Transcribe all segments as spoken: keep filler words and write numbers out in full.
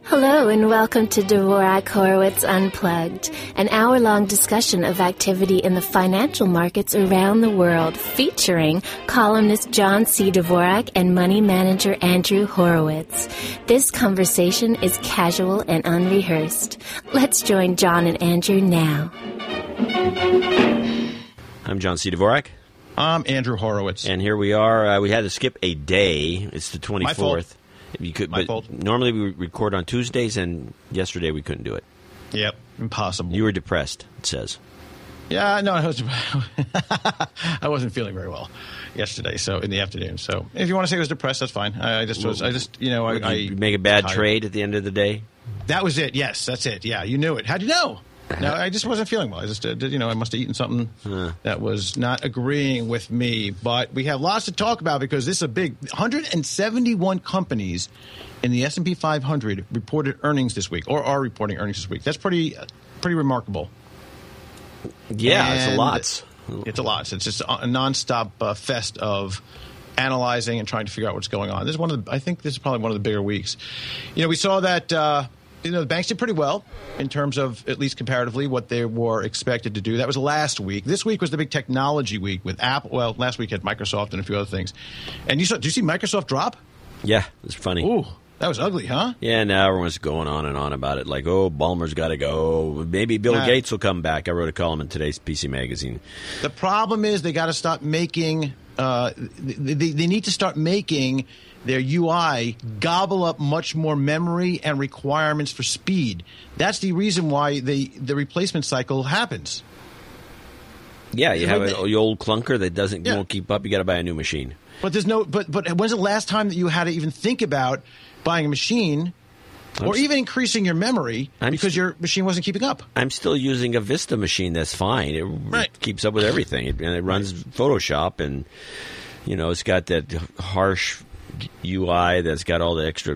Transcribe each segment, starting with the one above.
Hello and welcome to Dvorak Horowitz Unplugged, an hour-long discussion of activity in the financial markets around the world, featuring columnist John C. Dvorak and money manager Andrew Horowitz. This conversation is casual and unrehearsed. Let's join John and Andrew now. I'm John C. Dvorak. I'm Andrew Horowitz. And here we are. Uh, we had to skip a day. It's the twenty-fourth. My fault. You could, My but fault. Normally we record on Tuesdays, and yesterday we couldn't do it. Yep, impossible. You were depressed, it says. Yeah, no, I, was, I wasn't feeling very well yesterday, so in the afternoon. So if you want to say I was depressed, that's fine. I, I just was, I just, you know, I, I you make a bad tired. trade at the end of the day? That was it. Yes, that's it. Yeah, you knew it. How'd you know? No, I just wasn't feeling well. I just, uh, did, you know, I must have eaten something huh. that was not agreeing with me. But we have lots to talk about because this is a big one hundred seventy-one companies in the S and P five hundred reported earnings this week, or are reporting earnings this week. That's pretty, uh, pretty remarkable. Yeah, and it's a lot. It's a lot. It's just a nonstop uh, fest of analyzing and trying to figure out what's going on. This is one of the, I think this is probably one of the bigger weeks. You know, we saw that. Uh, You know, the banks did pretty well in terms of, at least comparatively, what they were expected to do. That was last week. This week was the big technology week with Apple. Well, last week had Microsoft and a few other things. And you saw, did you see Microsoft drop? Yeah, it's funny. Ooh, that was ugly, huh? Yeah, now everyone's going on and on about it. Like, oh, Ballmer's got to go. Maybe Bill Nah. Gates will come back. I wrote a column in today's P C Magazine. The problem is they got to stop making uh, – they, they need to start making – their U I gobble up much more memory and requirements for speed. That's the reason why the, the replacement cycle happens. Yeah, you have But a, they- the old clunker that doesn't Yeah. won't keep up. You got to buy a new machine. But there's no. But but when's the last time that you had to even think about buying a machine, or I'm even increasing your memory I'm because st- your machine wasn't keeping up? I'm still using a Vista machine that's fine. It, Right. it keeps up with everything, it, and it runs Photoshop, and you know it's got that harsh U I that's got all the extra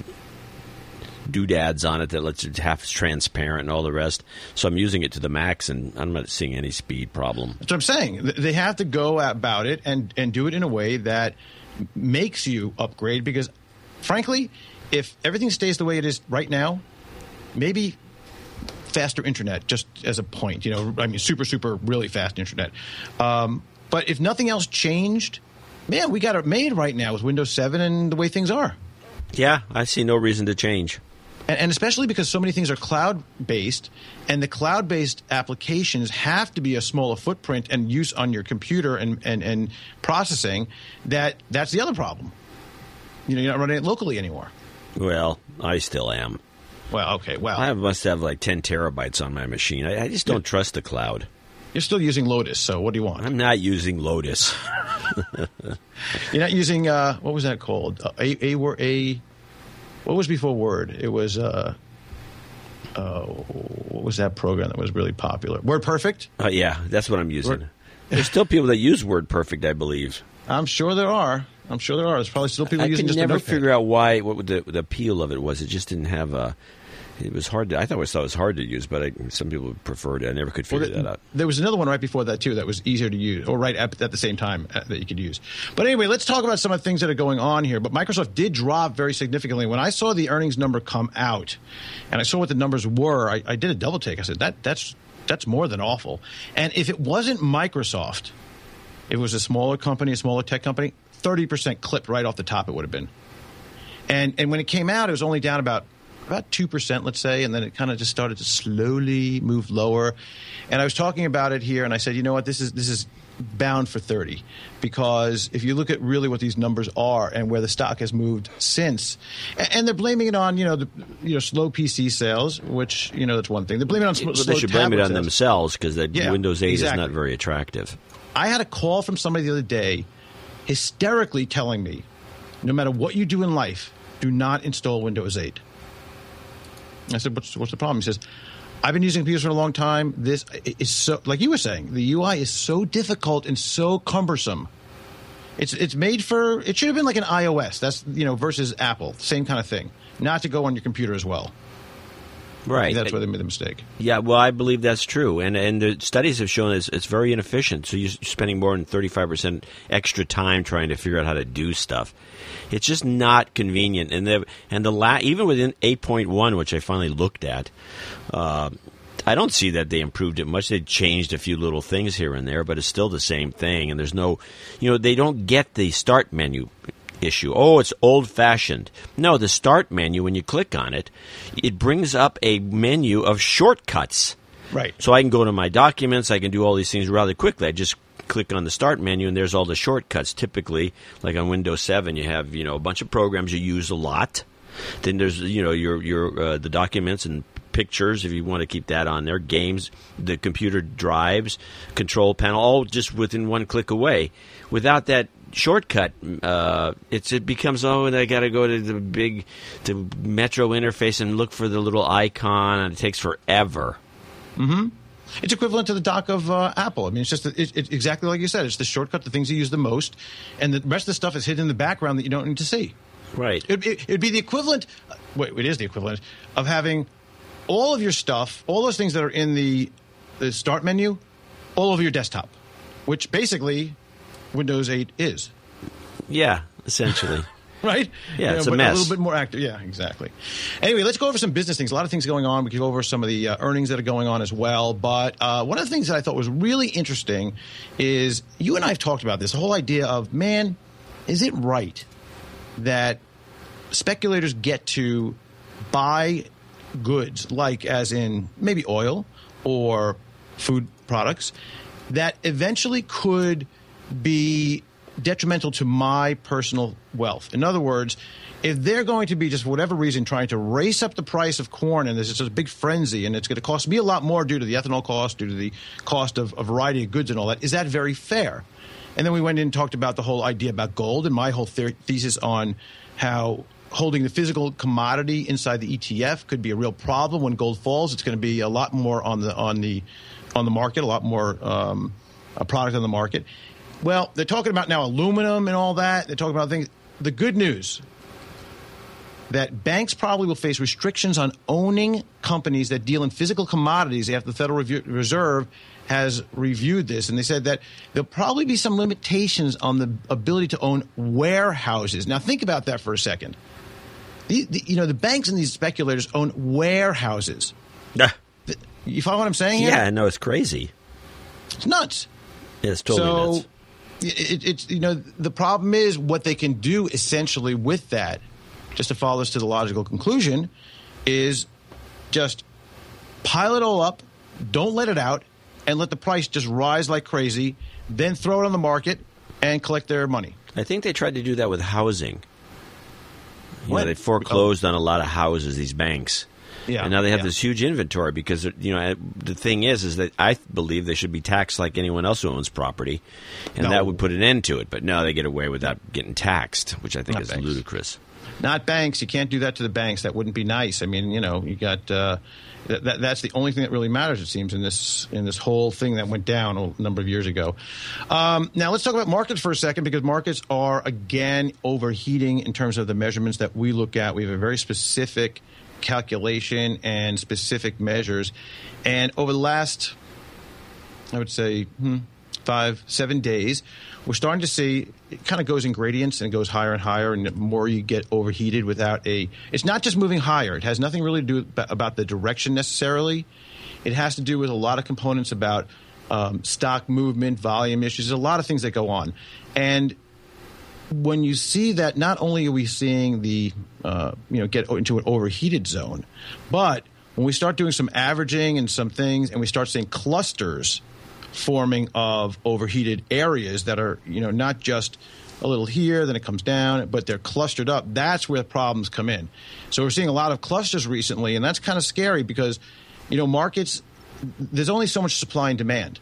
doodads on it that lets it half transparent and all the rest. So I'm using it to the max, and I'm not seeing any speed problem. That's what I'm saying. Th- They have to go about it and and do it in a way that makes you upgrade. Because, frankly, if everything stays the way it is right now, maybe faster internet, just as a point. You know, I mean, super super really fast internet. Um, but if nothing else changed. Man, we got it made right now with Windows seven and the way things are. Yeah, I see no reason to change. And, and especially because so many things are cloud-based, and the cloud-based applications have to be a smaller footprint and use on your computer and, and, and processing, that that's the other problem. You know, you're not running it locally anymore. Well, I still am. Well, okay, well. I must have like ten terabytes on my machine. I, I just don't Yeah. trust the cloud. You're still using Lotus, so what do you want? I'm not using Lotus. You're not using, uh, what was that called? Uh, a, a, a, what was before Word? It was, uh, uh, what was that program that was really popular? WordPerfect? Uh, yeah, that's what I'm using. Word- There's still people that use WordPerfect, I believe. I'm sure there are. I'm sure there are. There's probably still people I using could just never a notepad. figure out why, what the, the appeal of it was. It just didn't have a... It was hard to... I thought it was, thought it was hard to use, but I, some people preferred it. I never could figure Well, that out. There was another one right before that, too, that was easier to use, or right at, at the same time uh, that you could use. But anyway, let's talk about some of the things that are going on here. But Microsoft did drop very significantly. When I saw the earnings number come out, and I saw what the numbers were, I, I did a double take. I said, that that's that's more than awful. And if it wasn't Microsoft, if it was a smaller company, a smaller tech company, thirty percent clipped right off the top it would have been. And and when it came out, it was only down about about two percent, let's say, and then it kind of just started to slowly move lower. And I was talking about it here, and I said, you know what, this is this is bound for thirty, because if you look at really what these numbers are and where the stock has moved since, and, and they're blaming it on, you know, the you know slow P C sales, which, you know, that's one thing. They're blaming it on sl- Well, slow they should blame it tablet on sales. themselves because the Yeah, Windows eight exactly. is not very attractive. I had a call from somebody the other day hysterically telling me, no matter what you do in life, do not install Windows eight. I said, what's, what's the problem? He says, I've been using computers for a long time. This is so, like you were saying, the U I is so difficult and so cumbersome. It's it's made for, it should have been like an iOS. That's, you know, versus Apple. Same kind of thing. Not to go on your computer as well. Right. That's where they made the mistake. Yeah, well, I believe that's true. And and the studies have shown it's, it's very inefficient. So you're spending more than thirty-five percent extra time trying to figure out how to do stuff. It's just not convenient. And the, and the la- even within eight point one, which I finally looked at, uh, I don't see that they improved it much. They changed a few little things here and there, but it's still the same thing. And there's no, you know, they don't get the start menu issue. Oh, it's old-fashioned. No, the start menu, when you click on it, it brings up a menu of shortcuts. Right. So I can go to my documents. I can do all these things rather quickly. I just click on the start menu, and there's all the shortcuts. Typically, like on Windows seven, you have, you know, a bunch of programs you use a lot. Then there's, you know, your your uh, the documents and pictures, if you want to keep that on there, games, the computer drives, control panel, all just within one click away. Without that shortcut, uh, it's it becomes, oh, and I got to go to the big, the Metro interface and look for the little icon, and it takes forever. Mm-hmm. It's equivalent to the dock of uh, Apple. I mean, it's just it's, it's exactly like you said. It's the shortcut, the things you use the most, and the rest of the stuff is hidden in the background that you don't need to see. Right. It, it, it'd be the equivalent. Wait, it is the equivalent of having all of your stuff, all those things that are in the the start menu, all over your desktop, which basically Windows eight is. Yeah, essentially. Right? Yeah, you know, it's a but mess. A little bit more active. Yeah, exactly. Anyway, let's go over some business things. A lot of things going on. We can go over some of the uh, earnings that are going on as well. But uh, one of the things that I thought was really interesting is you and I have talked about this, the whole idea of, man, is it right that speculators get to buy goods, like as in maybe oil or food products, that eventually could be detrimental to my personal wealth? In other words, if they're going to be, just for whatever reason, trying to race up the price of corn, and there's just a big frenzy, and it's going to cost me a lot more due to the ethanol cost, due to the cost of a variety of goods and all that, is that very fair? And then we went in and talked about the whole idea about gold and my whole the- thesis on how holding the physical commodity inside the E T F could be a real problem. When gold falls, it's going to be a lot more on the on the on the market, a lot more um, a product on the market. Well, they're talking about now aluminum and all that. They're talking about things. The good news that banks probably will face restrictions on owning companies that deal in physical commodities after the Federal Reserve has reviewed this. And they said that there'll probably be some limitations on the ability to own warehouses. Now, think about that for a second. The, the, you know, the banks and these speculators own warehouses. Yeah. You follow what I'm saying here? Yeah, no, it's crazy. It's nuts. Yeah, it's totally so, nuts. It, it's, you know, the problem is what they can do essentially with that, just to follow this to the logical conclusion, is just pile it all up, don't let it out, and let the price just rise like crazy, then throw it on the market and collect their money. I think they tried to do that with housing. You What? know, they foreclosed on a lot of houses, these banks. Yeah, and now they have yeah. this huge inventory because, you know, the thing is, is that I believe they should be taxed like anyone else who owns property, and No. that would put an end to it. But no, they get away without getting taxed, which I think Not is banks. ludicrous. Not banks. You can't do that to the banks. That wouldn't be nice. I mean, you know, you got uh, that, that. That's the only thing that really matters, it seems, in this in this whole thing that went down a number of years ago. Um, now, let's talk about markets for a second, because markets are again overheating in terms of the measurements that we look at. We have a very specific calculation and specific measures, and over the last, I would say, hmm, five, seven days, we're starting to see it kind of goes in gradients and it goes higher and higher, and the more you get overheated without a, it's not just moving higher. It has nothing really to do with, about the direction necessarily. It has to do with a lot of components about um, stock movement, volume issues. There's a lot of things that go on. And when you see that, not only are we seeing the, uh, you know, get into an overheated zone, but when we start doing some averaging and some things, and we start seeing clusters forming of overheated areas that are, you know, not just a little here, then it comes down, but they're clustered up, that's where problems come in. So we're seeing a lot of clusters recently, and that's kind of scary because, you know, markets, there's only so much supply and demand.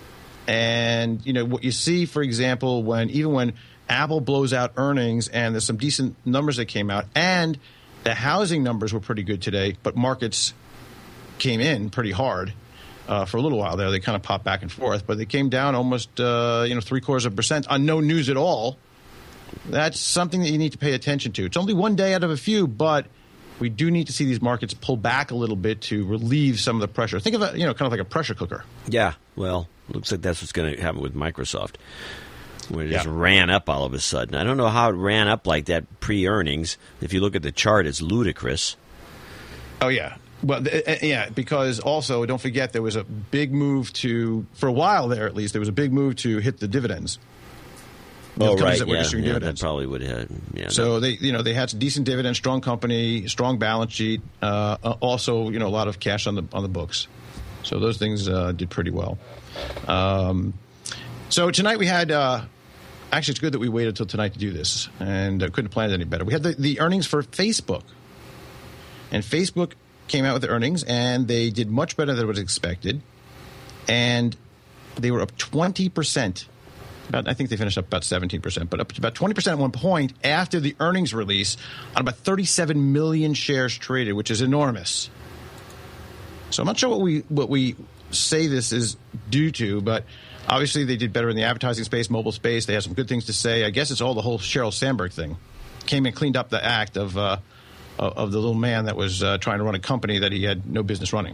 And, you know, what you see, for example, when even when Apple blows out earnings, and there's some decent numbers that came out, and the housing numbers were pretty good today, but markets came in pretty hard uh, for a little while there. They kind of popped back and forth, but they came down almost, uh, you know, three quarters of a percent on no news at all. That's something that you need to pay attention to. It's only one day out of a few, but we do need to see these markets pull back a little bit to relieve some of the pressure. Think of it, you know, kind of like a pressure cooker. Yeah, well, looks like that's what's going to happen with Microsoft. When it just Yeah. ran up all of a sudden. I don't know how it ran up like that pre-earnings. If you look at the chart, it's ludicrous. Oh, yeah. Well, th- uh, yeah, because also, don't forget, there was a big move to, for a while there at least, there was a big move to hit the dividends. You know, Oh, the companies right, that were yeah, issuing yeah, that dividends. probably would have. Yeah, So they, you know, they had some decent dividends, strong company, strong balance sheet, uh, uh, also, you know, a lot of cash on the on the books. So those things uh, did pretty well. Um, so tonight we had, uh, actually, it's good that we waited until tonight to do this, and uh, couldn't have planned it any better. We had the, the earnings for Facebook, and Facebook came out with the earnings, and they did much better than was expected, and they were up twenty percent. About, I think they finished up about seventeen percent, but up to about twenty percent at one point after the earnings release on about thirty-seven million shares traded, which is enormous. So I'm not sure what we what we say this is due to, but obviously they did better in the advertising space, mobile space. They had some good things to say. I guess it's all the whole Sheryl Sandberg thing. Came and cleaned up the act of uh, of the little man that was uh, trying to run a company that he had no business running.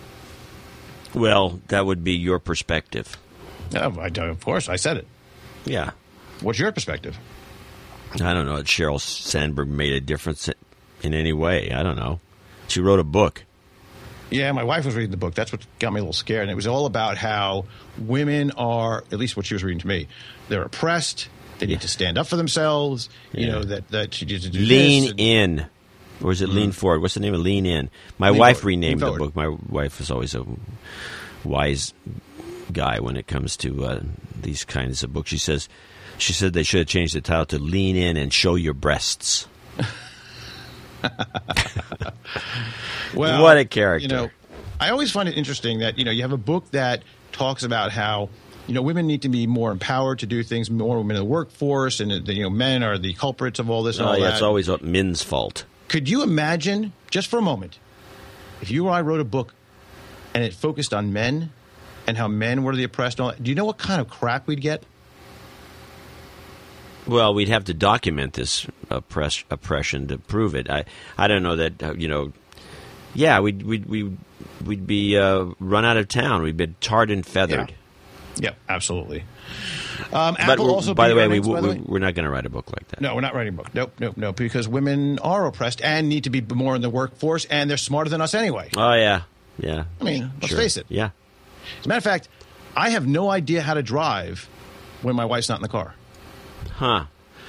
Well, that would be your perspective. Oh, I, of course, I said it. Yeah. What's your perspective? I don't know that Sheryl Sandberg made a difference in any way. I don't know. She wrote a book. Yeah, my wife was reading the book. That's what got me a little scared. And it was all about how women are, at least what she was reading to me, they're oppressed. They need Yeah. to stand up for themselves. You Yeah. know, that, that she needs to do Lean this. and- in. Or is it Lean Forward? What's the name of Lean In? My Lean wife Forward. renamed Lean the Forward. book. My wife is always a wise guy when it comes to uh, these kinds of books. She says, she said they should have changed the title to Lean In and Show Your Breasts. Well, What a character. You know, I always find it interesting that, you know, you have a book that talks about how, you know, women need to be more empowered to do things, more women in the workforce, and, that, you know, men are the culprits of all this and Oh, all yeah, that. it's always men's fault. Could you imagine, just for a moment, if you or I wrote a book and it focused on men and how men were the oppressed and all that, do you know what kind of crap we'd get? Well, we'd have to document this oppress, oppression to prove it. I, I don't know that, uh, you know, yeah, we'd, we'd, we'd, we'd be uh, run out of town. We'd be tarred and feathered. Yeah, absolutely. Um, But Apple we're- also by the beat way, we, earnings, by the we, way. we're not going to write a book like that. No, we're not writing a book. Nope, nope, nope. Because women are oppressed and need to be more in the workforce, and they're smarter than us anyway. Oh, yeah, yeah. I mean, let's Sure. face it. Yeah. As a matter of fact, I have no idea how to drive when my wife's not in the car. Huh.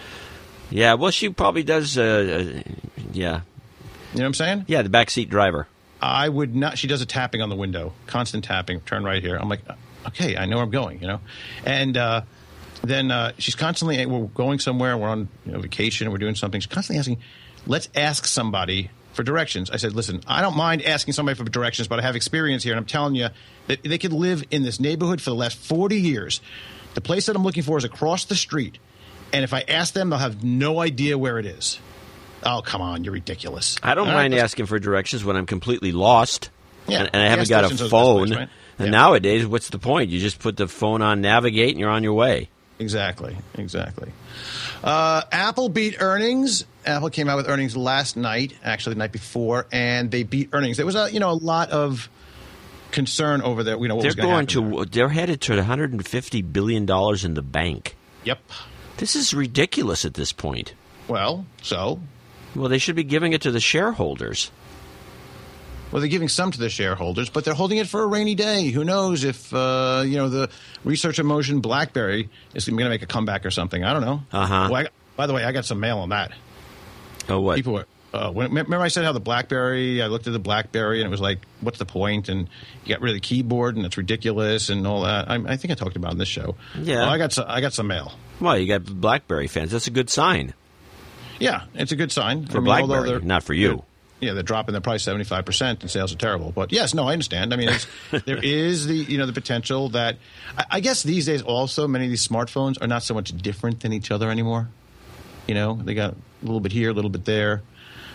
Yeah, well, she probably does, uh, uh, yeah. You know what I'm saying? Yeah, the backseat driver. I would not. She does a tapping on the window, constant tapping. Turn right here. I'm like, okay, I know where I'm going, you know. And uh, then uh, she's constantly. We're going somewhere. We're on you know, vacation. We're doing something. She's constantly asking, "Let's ask somebody for directions." I said, "Listen, I don't mind asking somebody for directions, but I have experience here, and I'm telling you that they could live in this neighborhood for the last forty years. The place that I'm looking for is across the street, and if I ask them, they'll have no idea where it is." Oh, come on, you're ridiculous. I don't All right, mind let's- asking for directions when I'm completely lost. Yeah, and, and I haven't gas got a stations are the best phone. place, right? And Yeah. nowadays, what's the point? You just put the phone on Navigate and you're on your way. Exactly, exactly. Uh, Apple beat earnings. Apple came out with earnings last night, actually the night before, and they beat earnings. There was a you know a lot of concern over there. You know what They're was going going to happen to. They're headed to one hundred fifty billion dollars in the bank. there. Yep. This is ridiculous at this point. Well, so Well, they should be giving it to the shareholders. well they're giving some to the shareholders, but they're holding it for a rainy day. Who knows if uh, you know the research in motion BlackBerry is going to make a comeback or something? I don't know. Uh-huh. Well, I, by the way, I got some mail on that. Oh, what? People were. Uh, when, remember I said how the BlackBerry, I looked at the BlackBerry and it was like, what's the point? And you got rid of the keyboard and it's ridiculous and all that. I, I think I talked about it on this show. Yeah. Well, I got some, I got some mail. Well, you got BlackBerry fans. That's a good sign Yeah, it's a good sign. for I mean, although BlackBerry, they're- not for you. Yeah, they're dropping their price seventy-five percent and sales are terrible. But yes, no, I understand. I mean, it's, there is the, you know, the potential that, I, I guess these days also many of these smartphones are not so much different than each other anymore. You know, they got a little bit here, a little bit there.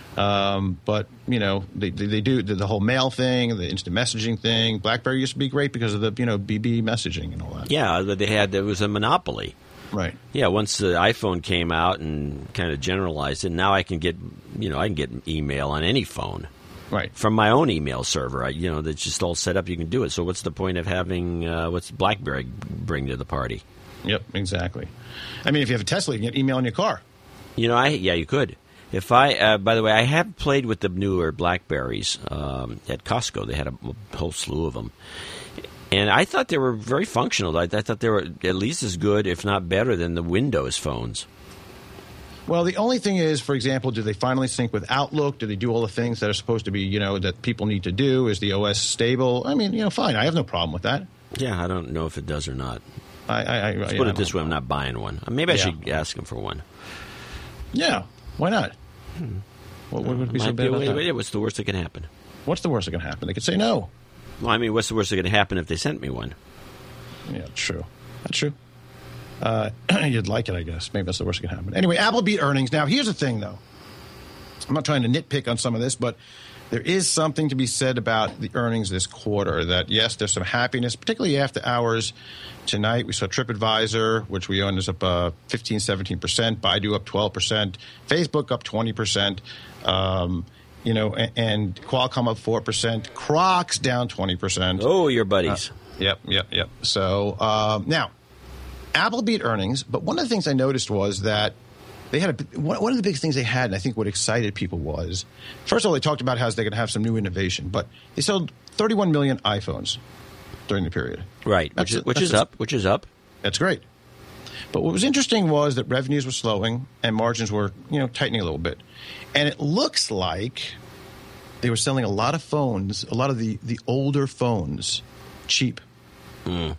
Um, but, you know, they, they, they do the, the whole mail thing, the instant messaging thing. BlackBerry used to be great because of the, you know, B B messaging and all that. Yeah, they had. There was a monopoly. Right. Yeah, once the iPhone came out and kind of generalized it, now I can get, you know, I can get email on any phone. Right. From my own email server. I, you know, that's just all set up. You can do it. So what's the point of having, uh, what's BlackBerry bring to the party? Yep, exactly. I mean, if you have a Tesla, you can get email in your car. You know, I yeah, you could. If I, uh, by the way, I have played with the newer BlackBerries um, at Costco. They had a whole slew of them. And I thought they were very functional. I, I thought they were at least as good, if not better, than the Windows phones. Well, the only thing is, for example, do they finally sync with Outlook? Do they do all the things that are supposed to be, you know, that people need to do? Is the O S stable? I mean, you know, fine. I have no problem with that. Yeah, I don't know if it does or not. I, I, I Let's yeah, put I it this way, I'm not buying one. Maybe I Yeah. should ask them for one. Yeah, why not? Hmm. What, what would be so Might bad be, about wait, that? wait, what's the worst that can happen? What's the worst that can happen? They could say no. Well, I mean, what's the worst that can happen if they sent me one? Yeah, true. That's true. Uh, you'd like it, I guess. Maybe that's the worst that can happen. Anyway, Apple beat earnings. Now, here's the thing, though. I'm not trying to nitpick on some of this, but there is something to be said about the earnings this quarter. That, yes, there's some happiness, particularly after hours. Tonight, we saw TripAdvisor, which we own, is up uh, fifteen, seventeen percent. Baidu up twelve percent. Facebook up twenty percent. Um, you know, and, and Qualcomm up four percent. Crocs down twenty percent. Oh, your buddies. Uh, yep, yep, yep. So, um, now, Apple beat earnings, but one of the things I noticed was that they had a, one of the big things they had, and I think what excited people was, first of all, they talked about how they're going to have some new innovation, but they sold thirty-one million iPhones during the period. Right, That's which is, a- which that's is a- up, which is up. That's great. But what was interesting was that revenues were slowing and margins were, you know, tightening a little bit. And it looks like they were selling a lot of phones, a lot of the, the older phones, cheap. Mm.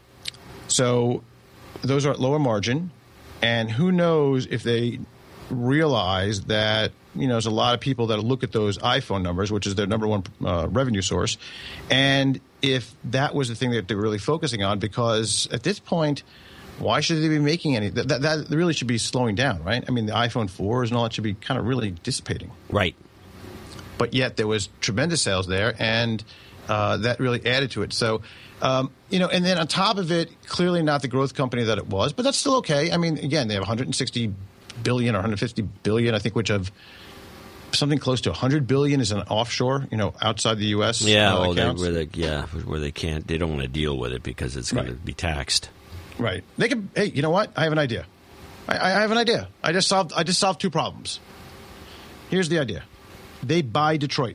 So those are at lower margin. And who knows if they realize that, you know, there's a lot of people that look at those iPhone numbers, which is their number one uh, revenue source, and if that was the thing that they were really focusing on, because at this point, why should they be making any? That, that, that really should be slowing down, right? I mean, the iPhone fours and all that should be kind of really dissipating. Right. But yet there was tremendous sales there, and uh, that really added to it. So, um, you know, and then on top of it, clearly not the growth company that it was, but that's still okay. I mean, again, they have one hundred sixty billion or one hundred fifty billion, I think, which of something close to one hundred billion is an offshore, you know, outside the U S. Yeah, uh, well, they, accounts. where they, yeah, where they can't, they don't want to deal with it because it's going Right. to be taxed. Right. They could. Hey, you know what? I have an idea. I, I have an idea. I just solved. I just solved two problems. Here's the idea. They buy Detroit.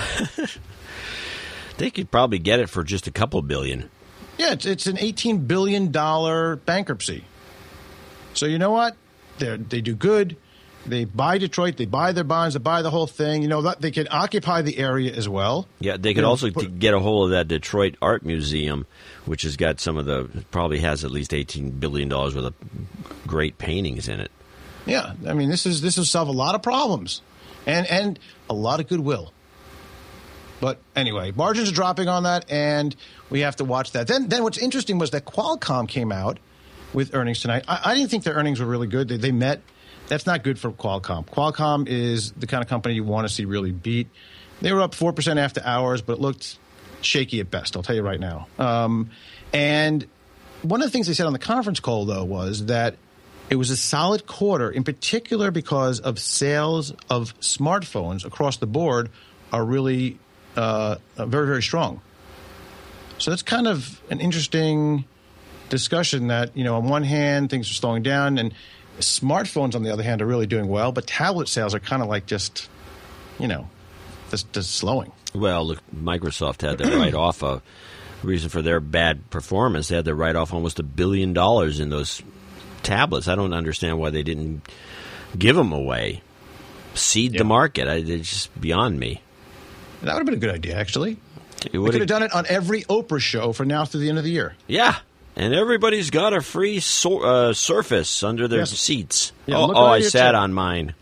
They could probably get it for just a couple billion. Yeah, it's, it's an eighteen billion dollars bankruptcy. So you know what? They they do good. They buy Detroit. They buy their bonds. They buy the whole thing. You know, that they can occupy the area as well. Yeah, they could You know, also put- t- get a hold of that Detroit Art Museum, which has got some of the, probably has at least eighteen billion dollars worth of great paintings in it. Yeah, I mean, this is this will solve a lot of problems, and and a lot of goodwill. But anyway, margins are dropping on that, and we have to watch that. Then, then what's interesting was that Qualcomm came out with earnings tonight. I, I didn't think their earnings were really good. They, they met. That's not good for Qualcomm. Qualcomm is the kind of company you want to see really beat. They were up four percent after hours, but it looked shaky at best, I'll tell you right now. Um, and one of the things they said on the conference call, though, was that it was a solid quarter, in particular because of sales of smartphones across the board are really uh, very, very strong. So that's kind of an interesting discussion that, you know, on one hand, things are slowing down, and smartphones, on the other hand, are really doing well, but tablet sales are kind of like just, you know, just, just slowing. Well, look, Microsoft had to write off a reason for their bad performance. They had to write off almost a billion dollars in those tablets. I don't understand why they didn't give them away, seed Yeah. the market. I, it's just beyond me. That would have been a good idea, actually. It We would could have done it on every Oprah show from now through the end of the year. Yeah, and everybody's got a free so, uh, Surface under their Yes. seats. Yeah, oh, look oh right I here, sat too. on mine.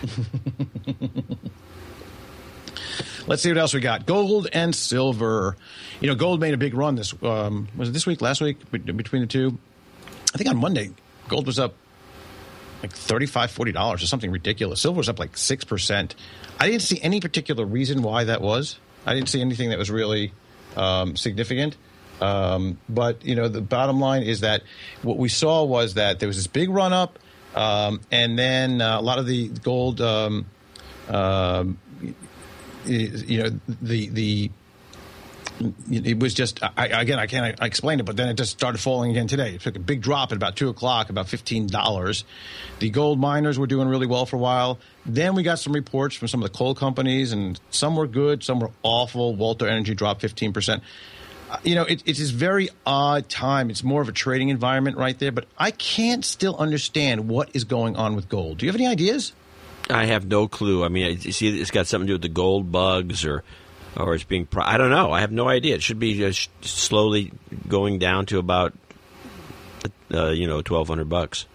Let's see what else we got. Gold and silver. You know, gold made a big run this, um, was it this week, last week, be- between the two? I think on Monday, gold was up like thirty-five dollars, forty dollars or something ridiculous. Silver was up like six percent. I didn't see any particular reason why that was. I didn't see anything that was really um, significant. Um, but, you know, the bottom line is that what we saw was that there was this big run up, um, and then uh, a lot of the gold, um, um, you know, the the it was just, I, again, I can't I explain it, but then it just started falling again today. It took a big drop at about two o'clock, about fifteen dollars. The gold miners were doing really well for a while. Then we got some reports from some of the coal companies, and some were good, some were awful. Walter Energy dropped fifteen percent. You know, it, it's this very odd time. It's more of a trading environment right there. But I can't still understand what is going on with gold. Do you have any ideas? I have no clue. I mean, you see, it's got something to do with the gold bugs, or, or it's being. Pro- I don't know. I have no idea. It should be uh, sh- slowly going down to about, uh, you know, twelve hundred bucks.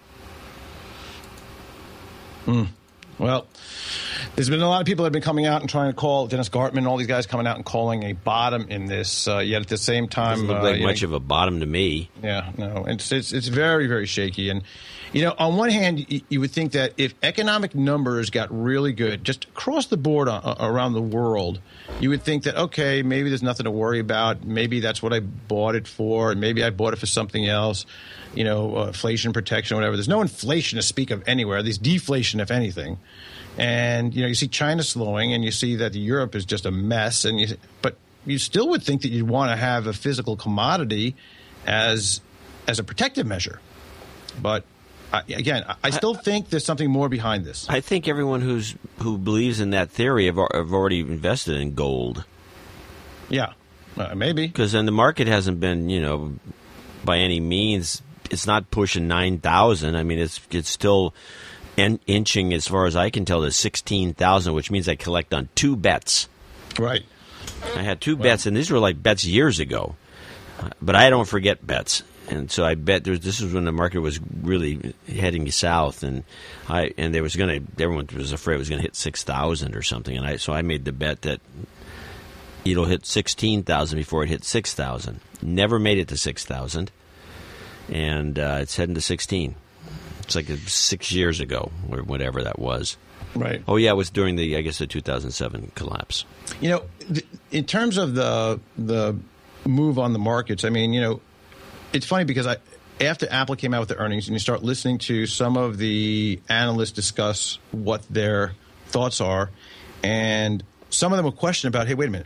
Hmm. Well, there's been a lot of people that have been coming out and trying to call Dennis Gartman, all these guys coming out and calling a bottom in this. Uh, yet at the same time, doesn't look uh, like much know, of a bottom to me. Yeah, no, it's it's it's very very shaky. And you know, on one hand, you, you would think that if economic numbers got really good, just across the board uh, around the world, you would think that okay, maybe there's nothing to worry about. Maybe that's what I bought it for, and maybe I bought it for something else. You know, uh, inflation protection, whatever. There's no inflation to speak of anywhere. There's deflation, if anything. And, you know, you see China slowing, and you see that Europe is just a mess. And you, but you still would think that you'd want to have a physical commodity as as a protective measure. But, I, again, I still I, think there's something more behind this. I think everyone who's who believes in that theory have, have already invested in gold. Yeah, uh, maybe. Because then the market hasn't been, you know, by any means, it's not pushing nine thousand. I mean, it's it's still in, inching, as far as I can tell, to sixteen thousand, which means I collect on two bets. Right. I had two well, bets, and these were like bets years ago. But I don't forget bets. And so I bet there was, this was when the market was really heading south, and I and there was going to everyone was afraid it was going to hit six thousand or something, and I so I made the bet that it'll hit sixteen thousand before it hit six thousand. Never made it to six thousand. And uh, it's heading to sixteen. It's like six years ago, or whatever that was. Right. Oh, yeah, it was during the, I guess, the two thousand seven collapse. You know, th- in terms of the the move on the markets, I mean, you know, it's funny because I after Apple came out with the earnings, and you start listening to some of the analysts discuss what their thoughts are, and some of them will question about, hey, wait a minute.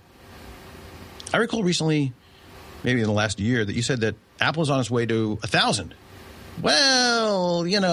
I recall recently, maybe in the last year, that you said that Apple's on its way to a thousand. Well, you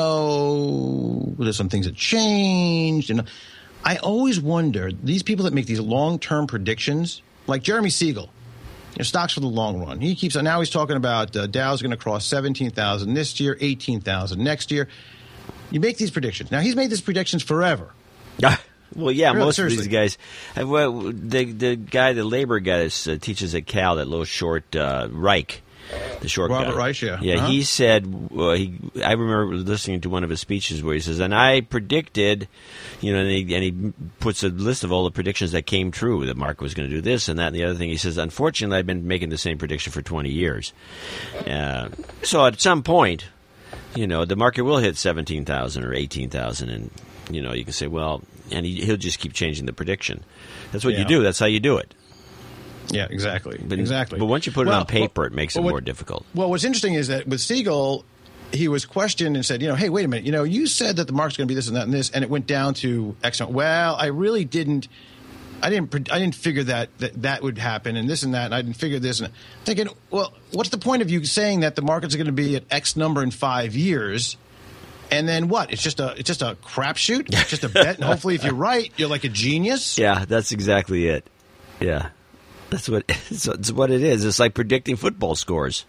know, there's some things that changed. And I always wonder, these people that make these long-term predictions, like Jeremy Siegel, you know, stocks for the long run. He keeps on, now he's talking about uh, Dow's going to cross seventeen thousand this year, eighteen thousand next year. You make these predictions. Now, he's made these predictions forever. Well, yeah, really, most seriously. of these guys. Uh, well, the the guy, the labor guy that uh, teaches at Cal, that little short uh, Reich. The short Robert guy. Reich, yeah. Yeah, uh-huh. he said, uh, he. I remember listening to one of his speeches where he says, and I predicted, you know, and he, and he puts a list of all the predictions that came true. That Mark was going to do this and that and the other thing. He says, unfortunately, I've been making the same prediction for twenty years. Uh, so at some point, you know, the market will hit seventeen thousand or eighteen thousand, and, you know, you can say, well, and he, he'll just keep changing the prediction. That's what yeah. you do. That's how you do it. Yeah, exactly. But, exactly. But once you put well, it on paper, well, it makes well, it what, more difficult. Well, what's interesting is that with Siegel, he was questioned and said, you know, hey, wait a minute. You know, you said that the market's going to be this and that and this, and it went down to X. Well, I really didn't. I didn't. I didn't figure that, that that would happen, and this and that. And I didn't figure this. And thinking, well, what's the point of you saying that the markets are going to be at X number in five years? And then what? It's just a it's just a crapshoot. It's just a bet. And hopefully, if you're right, you're like a genius. Yeah, that's exactly it. Yeah. That's what it's what it is. It's like predicting football scores.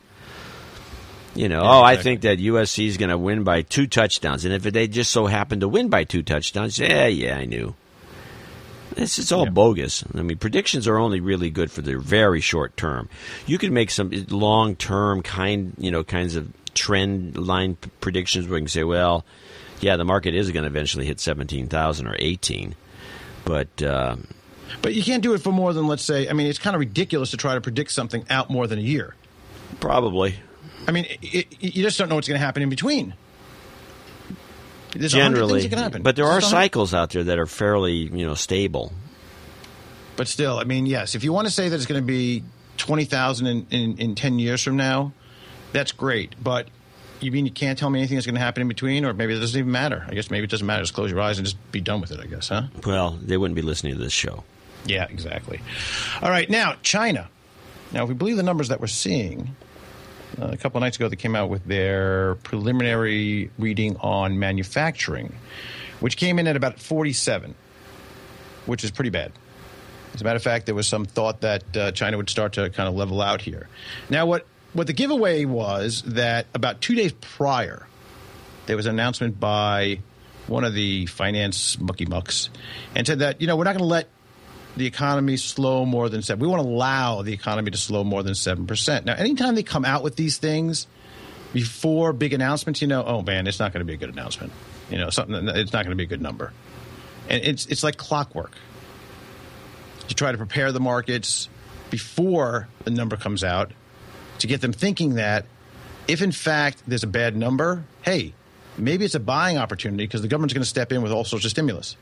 You know, yeah, oh, exactly. I think that U S C is going to win by two touchdowns, and if they just so happen to win by two touchdowns, yeah, yeah, I knew. It's it's all yeah. bogus. I mean, predictions are only really good for the very short term. You can make some long term kind, you know, kinds of trend line p- predictions where you can say, well, yeah, the market is going to eventually hit seventeen thousand or eighteen, but. Uh, But you can't do it for more than, let's say, I mean, it's kind of ridiculous to try to predict something out more than a year. Probably. I mean, it, it, you just don't know what's going to happen in between. There's Generally. things that can happen. But there are There's cycles out there that are fairly, you know, stable. But still, I mean, yes, if you want to say that it's going to be twenty thousand in, in, in ten years from now, that's great. But you mean you can't tell me anything that's going to happen in between? Or maybe it doesn't even matter. I guess maybe it doesn't matter. Just close your eyes and just be done with it, I guess, huh? Well, they wouldn't be listening to this show. Yeah, exactly. All right, now, China. Now, if we believe the numbers that we're seeing, uh, a couple of nights ago they came out with their preliminary reading on manufacturing, which came in at about forty-seven, which is pretty bad. As a matter of fact, there was some thought that uh, China would start to kind of level out here. Now, what, what the giveaway was that about two days prior, there was an announcement by one of the finance mucky mucks and said that, you know, we're not going to let the economy slow more than seven. We want to allow the economy to slow more than seven percent. Now, anytime they come out with these things before big announcements, you know, oh man, it's not going to be a good announcement. You know, something it's not going to be a good number. And it's it's like clockwork. You try to prepare the markets before the number comes out to get them thinking that if in fact there's a bad number, hey, maybe it's a buying opportunity because the government's going to step in with all sorts of stimulus.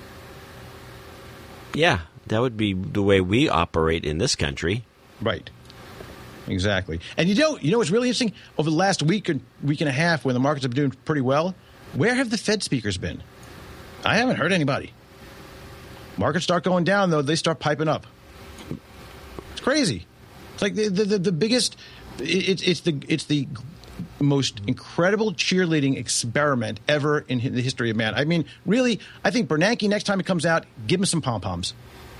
Yeah, that would be the way we operate in this country. Right. Exactly. And you know, you know what's really interesting? Over the last week and week and a half when the markets have been doing pretty well, where have the Fed speakers been? I haven't heard anybody. Markets start going down, though, they start piping up. It's crazy. It's like the the, the biggest it's it's the it's the most incredible cheerleading experiment ever in the history of man. I mean, really, I think Bernanke, next time he comes out, give him some pom-poms.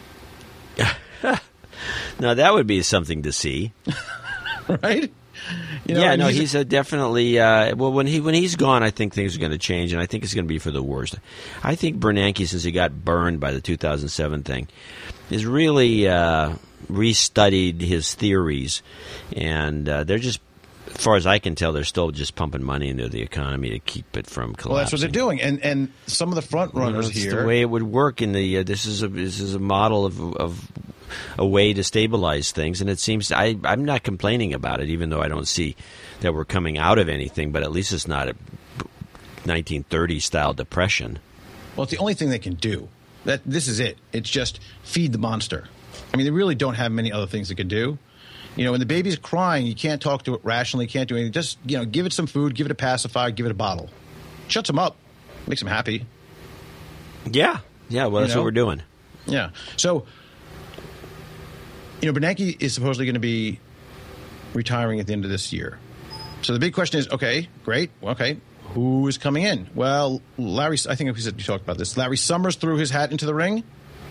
Now, that would be something to see. Right? You know, yeah, no, he's, he's a definitely uh, – well, when he when he's gone, I think things are going to change, and I think it's going to be for the worst. I think Bernanke, since he got burned by the two thousand seven thing, has really uh, restudied his theories, and uh, they're just – as far as I can tell, they're still just pumping money into the economy to keep it from collapsing. Well, that's what they're doing, and and some of the front runners you know, here. The way it would work in the uh, this is a this is a model of of a way to stabilize things, and it seems I I'm not complaining about it, even though I don't see that we're coming out of anything. But at least it's not a nineteen thirties style depression. Well, it's the only thing they can do. That this is it. It's just feed the monster. I mean, they really don't have many other things they could do. You know, when the baby's crying, you can't talk to it rationally, can't do anything. Just, you know, give it some food, give it a pacifier, give it a bottle. Shuts them up. Makes them happy. Yeah. Yeah, well, that's you know? what we're doing. Yeah. So, you know, Bernanke is supposedly going to be retiring at the end of this year. So the big question is, okay, great. Okay, who is coming in? Well, Larry, I think we said we talked about this. Larry Summers threw his hat into the ring.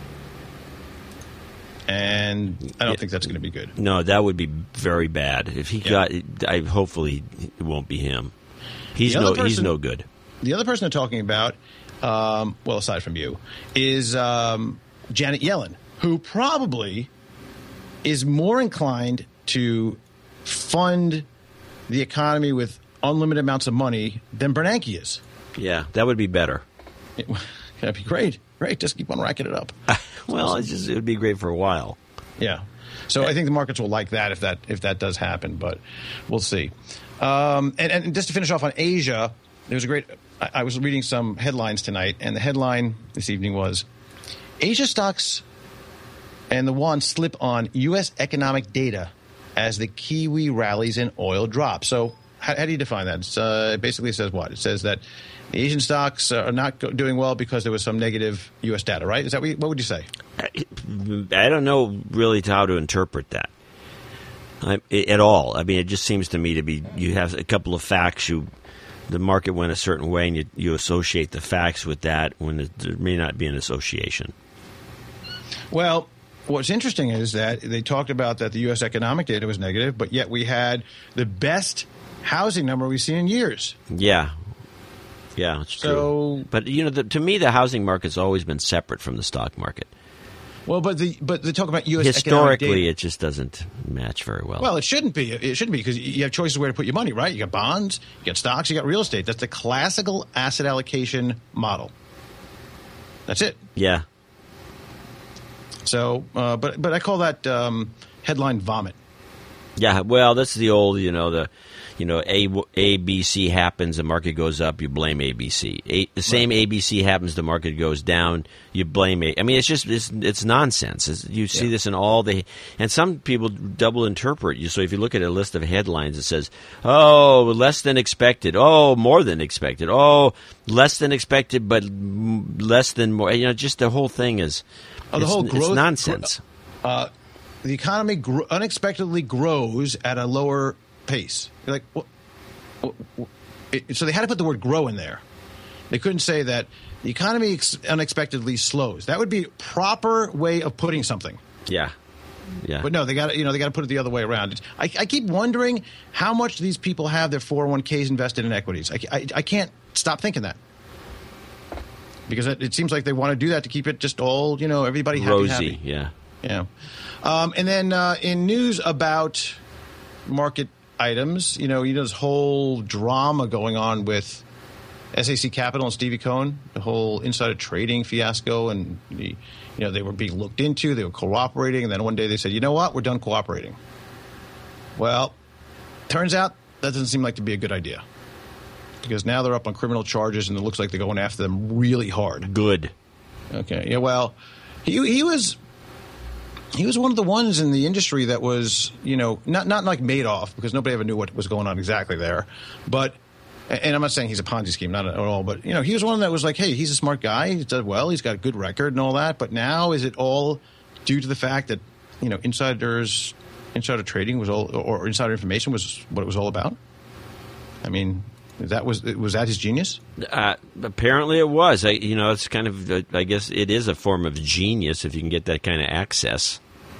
And I don't yeah. think that's going to be good. No, that would be very bad. If he yeah. got, I hopefully it won't be him. He's no, person, he's no good. The other person they're talking about, um, well, aside from you, is um, Janet Yellen, who probably is more inclined to fund the economy with unlimited amounts of money than Bernanke is. Yeah, that would be better. It, that'd be great. Great, just keep on racking it up. Well, it's just, it would be great for a while. Yeah. So I think the markets will like that if that if that does happen, but we'll see. Um, and, and just to finish off on Asia, there was a great I, – I was reading some headlines tonight, and the headline this evening was, Asia stocks and the yuan slip on U S economic data as the Kiwi rallies and oil drop. So how, how do you define that? It's, uh, it basically says what? It says that the Asian stocks are not go- doing well because there was some negative U S data, right? Is that what, you, what would you say? I, I don't know really how to interpret that I, at all. I mean, it just seems to me to be you have a couple of facts. You the market went a certain way, and you, you associate the facts with that when it, there may not be an association. Well, what's interesting is that they talked about that the U S economic data was negative, but yet we had the best housing number we've seen in years. Yeah. Yeah, it's true. So, but you know, the, to me, the housing market's always been separate from the stock market. Well, but the but they talk about U S historically, economic data. It just doesn't match very well. Well, it shouldn't be. It shouldn't be because you have choices where to put your money, right? You got bonds, you got stocks, you got real estate. That's the classical asset allocation model. That's it. Yeah. So, uh, but but I call that um, headline vomit. Yeah. Well, that's the old, you know, the you know, A, A, B, C happens, the market goes up, you blame A, B, C. A, the same right. A, B, C happens, the market goes down, you blame A. I mean, it's just it's, it's nonsense. It's, you see yeah. this in all the – and some people double interpret. You. So if you look at a list of headlines, it says, oh, less than expected. Oh, more than expected. Oh, less than expected, but less than more. You know, just the whole thing is oh, the whole growth, it's nonsense. Uh, the economy gr- unexpectedly grows at a lower pace. You're like, what, what, what? It, so they had to put the word grow in there. They couldn't say that the economy ex- unexpectedly slows. That would be a proper way of putting something. Yeah. Yeah. But no, they got you know they got to put it the other way around. I, I keep wondering how much these people have their four oh one k's invested in equities. I, I, I can't stop thinking that. Because it, it seems like they want to do that to keep it just all, you know, everybody happy. Rosy, happy. yeah. Yeah. Um, and then uh, in news about market items, you know, you know, this whole drama going on with S A C Capital and Stevie Cohen, the whole insider trading fiasco, and the, you know, they were being looked into, they were cooperating, and then one day they said, you know what, we're done cooperating. Well, turns out that doesn't seem like to be a good idea. Because now they're up on criminal charges, and it looks like they're going after them really hard. Good. Okay. Yeah. Well, he he was he was one of the ones in the industry that was, you know, not not like Madoff, because nobody ever knew what was going on exactly there. But and I'm not saying he's a Ponzi scheme, not at all. But you know, he was one that was like, hey, he's a smart guy. He does well. He's got a good record and all that. But now is it all due to the fact that, you know, insiders insider trading was all, or insider information was what it was all about? I mean. That was was that his genius? Uh, apparently, it was. I, you know, it's kind of. Uh, I guess it is a form of genius if you can get that kind of access.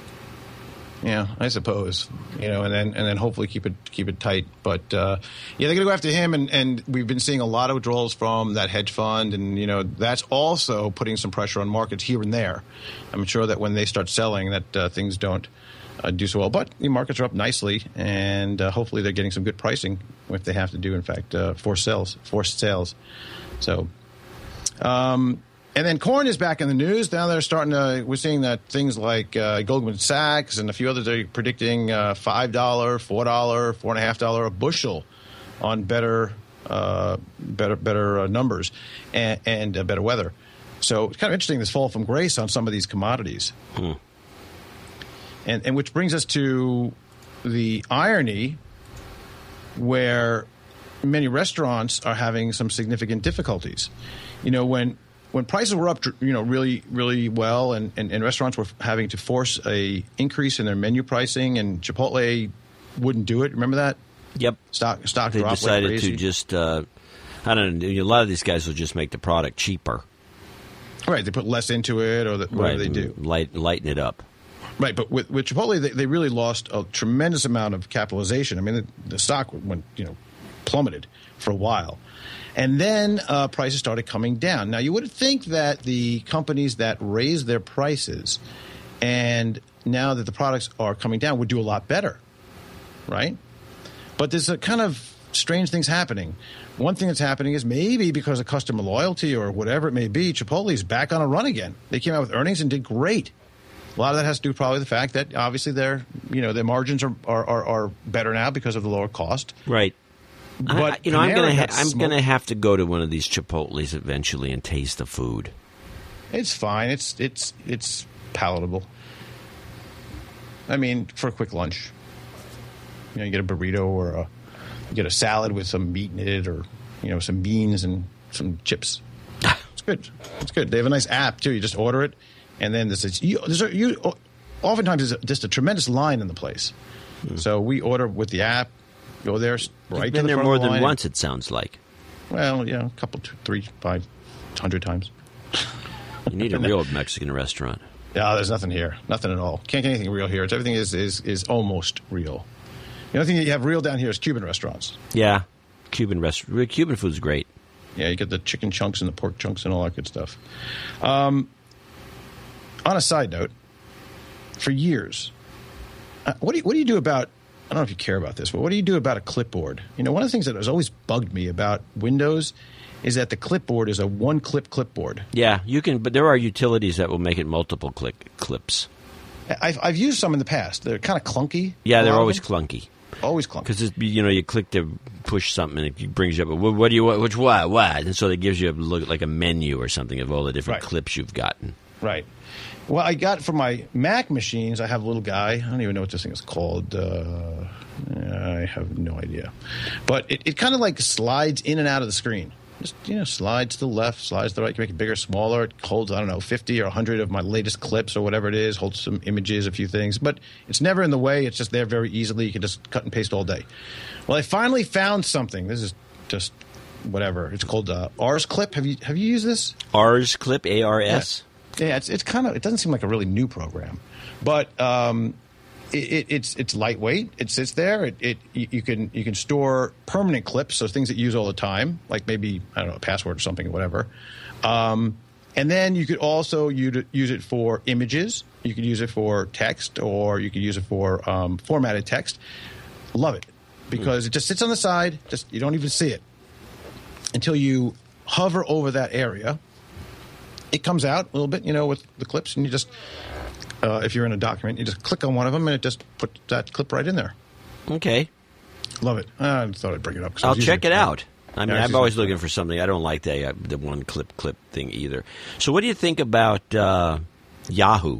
Yeah, I suppose. You know, and then and then hopefully keep it keep it tight. But uh, yeah, they're going to go after him, and, and we've been seeing a lot of withdrawals from that hedge fund, and you know that's also putting some pressure on markets here and there. I'm sure that when they start selling, that uh, things don't. Uh, do so well, but the markets are up nicely, and uh, hopefully they're getting some good pricing if they have to do, in fact, uh, forced sales. Forced sales. So, um, and then corn is back in the news. Now they're starting to. We're seeing that things like uh, Goldman Sachs and a few others are predicting uh, five dollars, four dollars, four and a half dollar a bushel on better, uh, better, better uh, numbers and, and uh, better weather. So it's kind of interesting this fall from grace on some of these commodities. Hmm. And, and which brings us to the irony where many restaurants are having some significant difficulties. You know, when when prices were up, you know, really, really well, and, and, and restaurants were having to force a increase in their menu pricing, and Chipotle wouldn't do it. Remember that? Yep. Stock stock they dropped decided like crazy. to just, uh, I don't know, a lot of these guys will just make the product cheaper. Right. They put less into it, or the, whatever right, they do. Light, lighten it up. Right, but with, with Chipotle, they, they really lost a tremendous amount of capitalization. I mean, the, the stock went, you know, plummeted for a while. And then uh, prices started coming down. Now, you would think that the companies that raised their prices and now that the products are coming down would do a lot better, right? But there's a kind of strange things happening. One thing that's happening is maybe because of customer loyalty or whatever it may be, Chipotle is back on a run again. They came out with earnings and did great. A lot of that has to do probably with the fact that obviously their, you know, their margins are, are, are, are better now because of the lower cost. Right. But I, you know, I'm going to ha- I'm smoked. going to have to go to one of these Chipotles eventually and taste the food. It's fine. It's it's it's palatable. I mean, for a quick lunch, you know, you get a burrito or a, you get a salad with some meat in it, or you know, some beans and some chips. It's good. It's good. They have a nice app too. You just order it. And then this is you, there's a, you. Oftentimes, there's just a tremendous line in the place. Hmm. So we order with the app, go there, right You've to been the there front more of the than line. once. It sounds like. Well, yeah, a couple, two, three, five, hundred times. You need a real Mexican restaurant. Yeah, there's nothing here, nothing at all. Can't get anything real here. It's everything is is is almost real. The only thing that you have real down here is Cuban restaurants. Yeah, Cuban rest Cuban food's great. Yeah, you get the chicken chunks and the pork chunks and all that good stuff. Um. On a side note, for years, uh, what do you, what do you do about? I don't know if you care about this, but what do you do about a clipboard? You know, one of the things that has always bugged me about Windows is that the clipboard is a one-clip clipboard. Yeah, you can, but there are utilities that will make it multiple click clips. I've I've used some in the past. They're kind of clunky. Yeah, they're always clunky. Always clunky. Because you know you click to push something and it brings you up. What, what do you want? Which what? What? And so it gives you a look like a menu or something of all the different Right. clips you've gotten. Right. Well, I got for my Mac machines, I have a little guy. I don't even know what this thing is called. Uh, I have no idea. But it, it kind of like slides in and out of the screen. Just, you know, slides to the left, slides to the right. You can make it bigger, smaller. It holds, I don't know, fifty or one hundred of my latest clips or whatever it is. Holds some images, a few things. But it's never in the way. It's just there very easily. You can just cut and paste all day. Well, I finally found something. This is just whatever. It's called uh, Ars Clip. Have you have you used this? Ars Clip, A R S? Yeah, it's it's kind of, it doesn't seem like a really new program, but um, it, it, it's it's lightweight. It sits there. It, it you you can you can store permanent clips, so things that you use all the time, like maybe I don't know a password or something or whatever. Um, and then you could also use it, use it for images. You could use it for text, or you could use it for um, formatted text. Love it because mm. it just sits on the side. Just you don't even see it until you hover over that area. It comes out a little bit, you know, with the clips, and you just, uh, if you're in a document, you just click on one of them, and it just puts that clip right in there. Okay. Love it. I thought I'd bring it up. I'll check it out. I mean, Yeah, I'm always looking for something. I don't like the, uh, the one clip clip thing either. So what do you think about uh, Yahoo?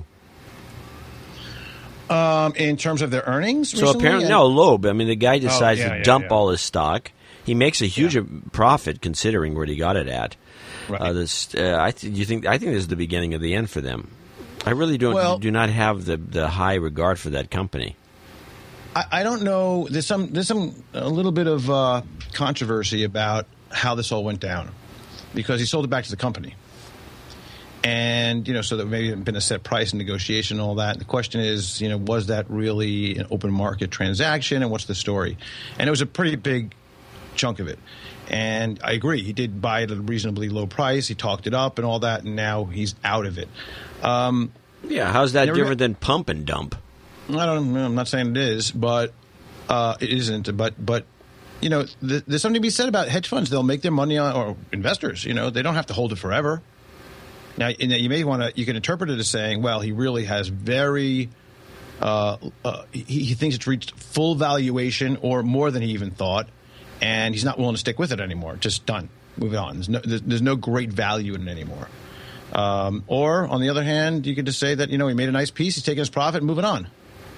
Um, in terms of their earnings So recently? apparently, And- no, low. But I mean, the guy decides yeah, to yeah, dump yeah. all his stock. He makes a huge Yeah. profit considering where he got it at. Right. Uh, this, uh, I th- you think I think this is the beginning of the end for them. I really don't Well- do not have the, the high regard for that company. I, I don't know. There's some there's some a little bit of uh, controversy about how this all went down because he sold it back to the company, and you know, so there may have been a set price and negotiation and all that. And the question is, you know, was that really an open market transaction, and what's the story? And it was a pretty big chunk of it. And I agree, he did buy it at a reasonably low price. He talked it up and all that, and now he's out of it. Um, Yeah, how's that Never different got- than pump and dump? I don't know. I'm not saying it is, but uh, it isn't. But but you know, th- there's something to be said about hedge funds. They'll make their money on, or investors. You know, they don't have to hold it forever. Now, and you may want to. You can interpret it as saying, well, he really has very. Uh, uh, he, he thinks it's reached full valuation or more than he even thought, and he's not willing to stick with it anymore. Just done. Move it on. There's no, there's, there's no great value in it anymore. Um, or, on the other hand, you could just say that, you know, he made a nice piece, he's taking his profit and moving on.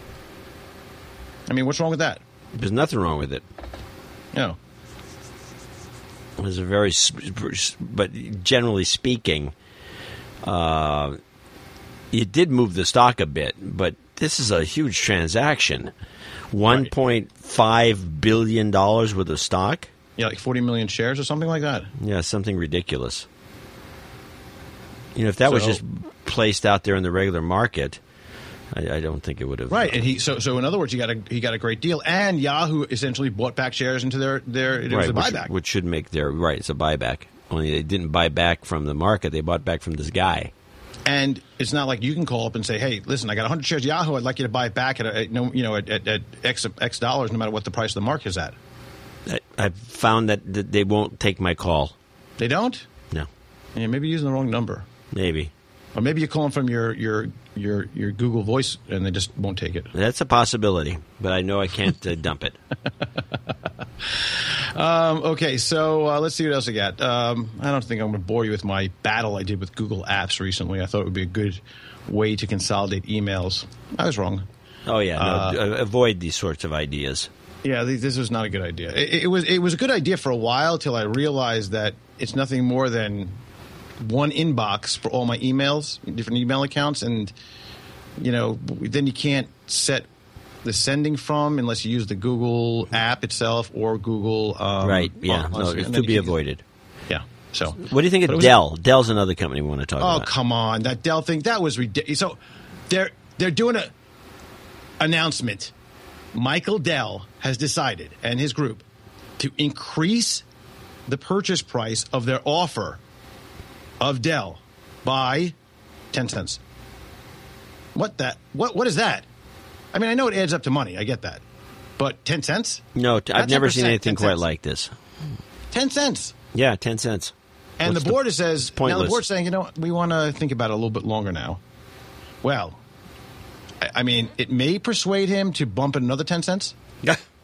I mean, what's wrong with that? There's nothing wrong with it. You know, It was a very, s- but generally speaking, uh, it did move the stock a bit. But this is a huge transaction, one point five billion dollars worth of stock. yeah, like forty million shares or something like that. Yeah, something ridiculous. You know, if that was So- just placed out there in the regular market, I, I don't think it would have. Right, and he so so in other words, he got a he got a great deal, and Yahoo essentially bought back shares into their their it was right, a which, buyback. which should make their right. It's a buyback. Only they didn't buy back from the market; they bought back from this guy. And it's not like you can call up and say, "Hey, listen, I got one hundred shares of Yahoo. I'd like you to buy it back at, a, at no, you know, at, at, at X X dollars, no matter what the price of the market is at." I, I've found that, that they won't take my call. They don't. No, Yeah, maybe you're using the wrong number, maybe or maybe you're calling from your your your your Google Voice and they just won't take it. that's a possibility, but I know I can't uh, dump it. Um, okay, so uh, let's see what else I got. Um, I don't think I'm going to bore you with my battle I did with Google Apps recently. I thought it would be a good way to consolidate emails. I was wrong. Oh yeah, no, Uh, d- avoid these sorts of ideas. Yeah, th- this was not a good idea. It, it was it was a good idea for a while till I realized that it's nothing more than one inbox for all my emails, different email accounts, and you know then you can't set the sending from unless you use the Google app itself or Google. Um, Right? Yeah, on- no, on- it's and to then you be can- avoided. Yeah. So What do you think But of it was- Dell? Dell's another company we want to talk Oh, about. come on. That Dell thing, that was ridiculous. So they're they're doing a announcement. Michael Dell has decided, and his group, to increase the purchase price of their offer of Dell by ten cents. What that? What what is that? I mean, I know it adds up to money. I get that. But ten cents? No, t- I've That's never ten seen percent, anything ten quite cents. like this. ten cents. Yeah, ten cents. And What's the board says, now pointless. the board's saying, you know, we want to think about it a little bit longer now. Well, I, I mean, it may persuade him to bump it another ten cents. Yeah.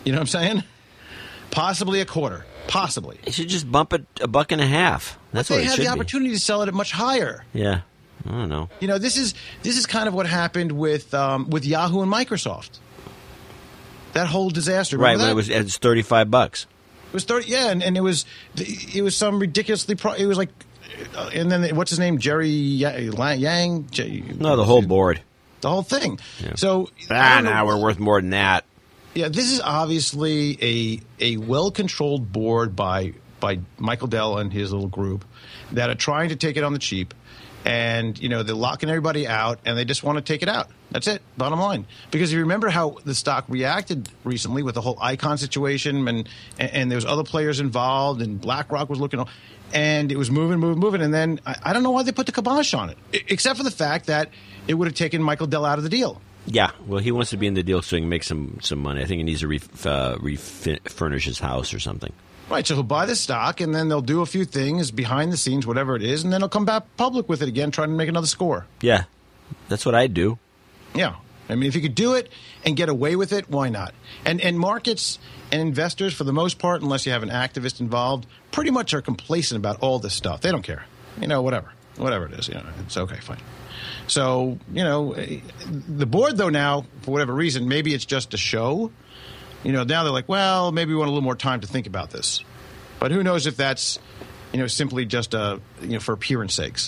You know what I'm saying? Possibly a quarter. Possibly. It should just bump it a buck and a half. That's but what they it had should the be. opportunity to sell it at much higher. Yeah. I don't know. You know, this is this is kind of what happened with um, with Yahoo and Microsoft. That whole disaster. Right, Remember when it was, it was thirty-five bucks. It was thirty, yeah, and, and it was it was some ridiculously. Pro, it was like, uh, and then what's his name, Jerry Yang? J, No, the whole board, the whole thing. Yeah. So ah, now we're worth more than that. Yeah, this is obviously a a well controlled board by by Michael Dell and his little group that are trying to take it on the cheap. And, you know, they're locking everybody out, and they just want to take it out. That's it, bottom line. Because you remember how the stock reacted recently with the whole Icon situation, and and, and there was other players involved, and BlackRock was looking, and it was moving, moving, moving. And then I, I don't know why they put the kibosh on it, except for the fact that it would have taken Michael Dell out of the deal. Yeah, well, he wants to be in the deal so he can make some, some money. I think he needs to ref, uh, refurnish his house or something. Right, so he'll buy the stock, and then they'll do a few things behind the scenes, whatever it is, and then he'll come back public with it again, trying to make another score. Yeah, that's what I'd do. Yeah. I mean, if you could do it and get away with it, why not? And and markets and investors, for the most part, unless you have an activist involved, pretty much are complacent about all this stuff. They don't care. You know, whatever. Whatever it is. You know, it's okay, fine. So, you know, the board, though, now, for whatever reason, maybe it's just a show. You know, now they're like, well, maybe we want a little more time to think about this. But who knows if that's, you know, simply just a, you know, for appearance sakes.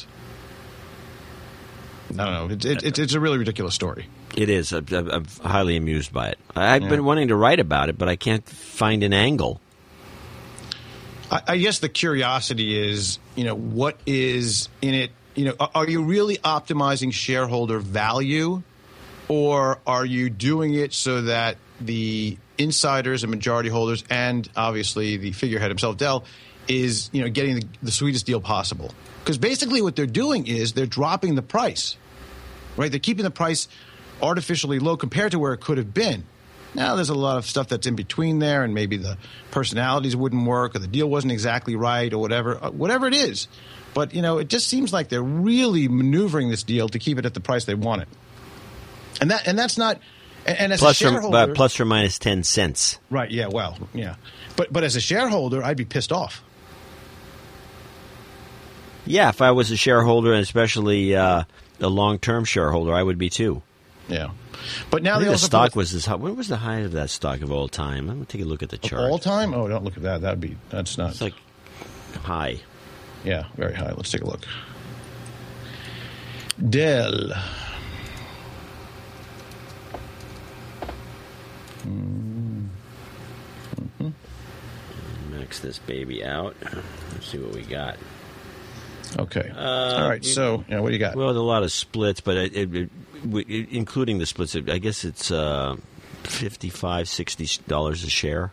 I don't know. It's it, it, it's a really ridiculous story. It is. I'm, I'm highly amused by it. I've Yeah. been wanting to write about it, but I can't find an angle. I, I guess the curiosity is, you know, what is in it? You know, are, are you really optimizing shareholder value, or are you doing it so that the insiders and majority holders, and obviously the figurehead himself, Dell, is, you know, getting the, the sweetest deal possible? Because basically what they're doing is they're dropping the price, right? They're keeping the price artificially low compared to where it could have been. Now, there's a lot of stuff that's in between there, and maybe the personalities wouldn't work, or the deal wasn't exactly right, or whatever, whatever it is. But, you know, it just seems like they're really maneuvering this deal to keep it at the price they want it. And that, and that's not... And as Plus a or, shareholder, uh, plus or minus ten cents. right? Yeah, well, yeah, but but as a shareholder, I'd be pissed off. Yeah, if I was a shareholder, and especially uh, a long-term shareholder, I would be too. Yeah, but now I they think the also stock put, was this high. What was the height of that stock of all time? I'm going to take a look at the chart. all time. Oh, don't look at that. That'd be that's not. It's like high. Yeah, very high. Let's take a look. Dell. Mm-hmm. Max this baby out. Let's see what we got. Okay. Uh, All right. So, yeah, what do you got? Well, a lot of splits, but it, it, it, it, including the splits, it, I guess it's uh, fifty-five dollars, sixty dollars a share.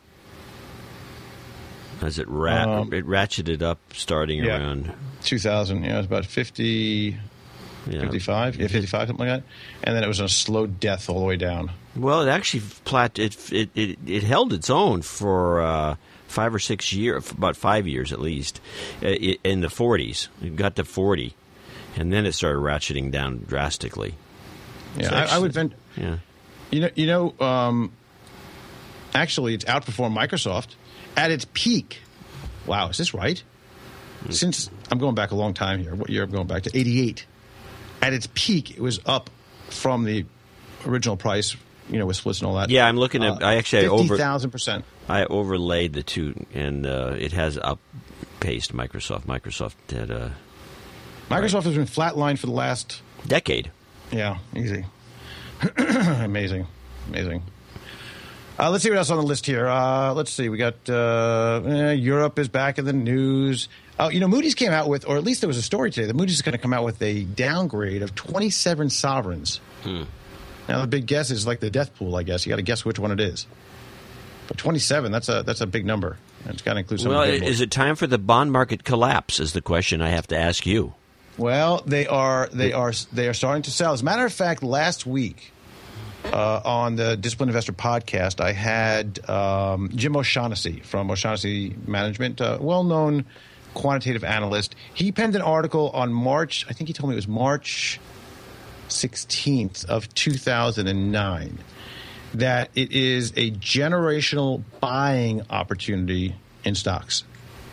As it rat, Um, it ratcheted up starting yeah. around two thousand. Yeah, it was about fifty, yeah. fifty-five. Yeah, fifty-five, something like that. And then it was a slow death all the way down. Well, it actually plat it it it, it held its own for uh, five or six years, about five years at least, in the forties. It got to forty, and then it started ratcheting down drastically. Yeah, So I, I actually- would vent. Yeah. You know, you know. Um, actually, it's outperformed Microsoft at its peak. Wow, is this right? Since I'm going back a long time here. What year I'm going back to? eighty-eight. At its peak, it was up from the original price. You know, with splits and all that. Yeah, I'm looking at. Uh, I actually I over fifty thousand percent. I overlaid the two, and uh, it has outpaced Microsoft. Microsoft had a Microsoft has been flatlined for the last. decade. Yeah, easy. Amazing, amazing. Uh, let's see what else on the list here. Uh, let's see. We got uh, eh, Europe is back in the news. Uh, you know, Moody's came out with, or at least there was a story today, that Moody's is going to come out with a downgrade of twenty-seven sovereigns. Hmm. Now, the big guess is like the death pool, I guess. You got to guess which one it is. But twenty-seven, that's a that's a big number. It's got to include some Well, of the big is ones. it time for the bond market collapse? Is the question I have to ask you. Well, they are they are they are starting to sell. As a matter of fact, last week uh, on the Disciplined Investor podcast, I had um, Jim O'Shaughnessy from O'Shaughnessy Management, uh, well-known quantitative analyst. He penned an article on March. I think he told me it was March sixteenth of two thousand nine. that it is a generational buying opportunity in stocks.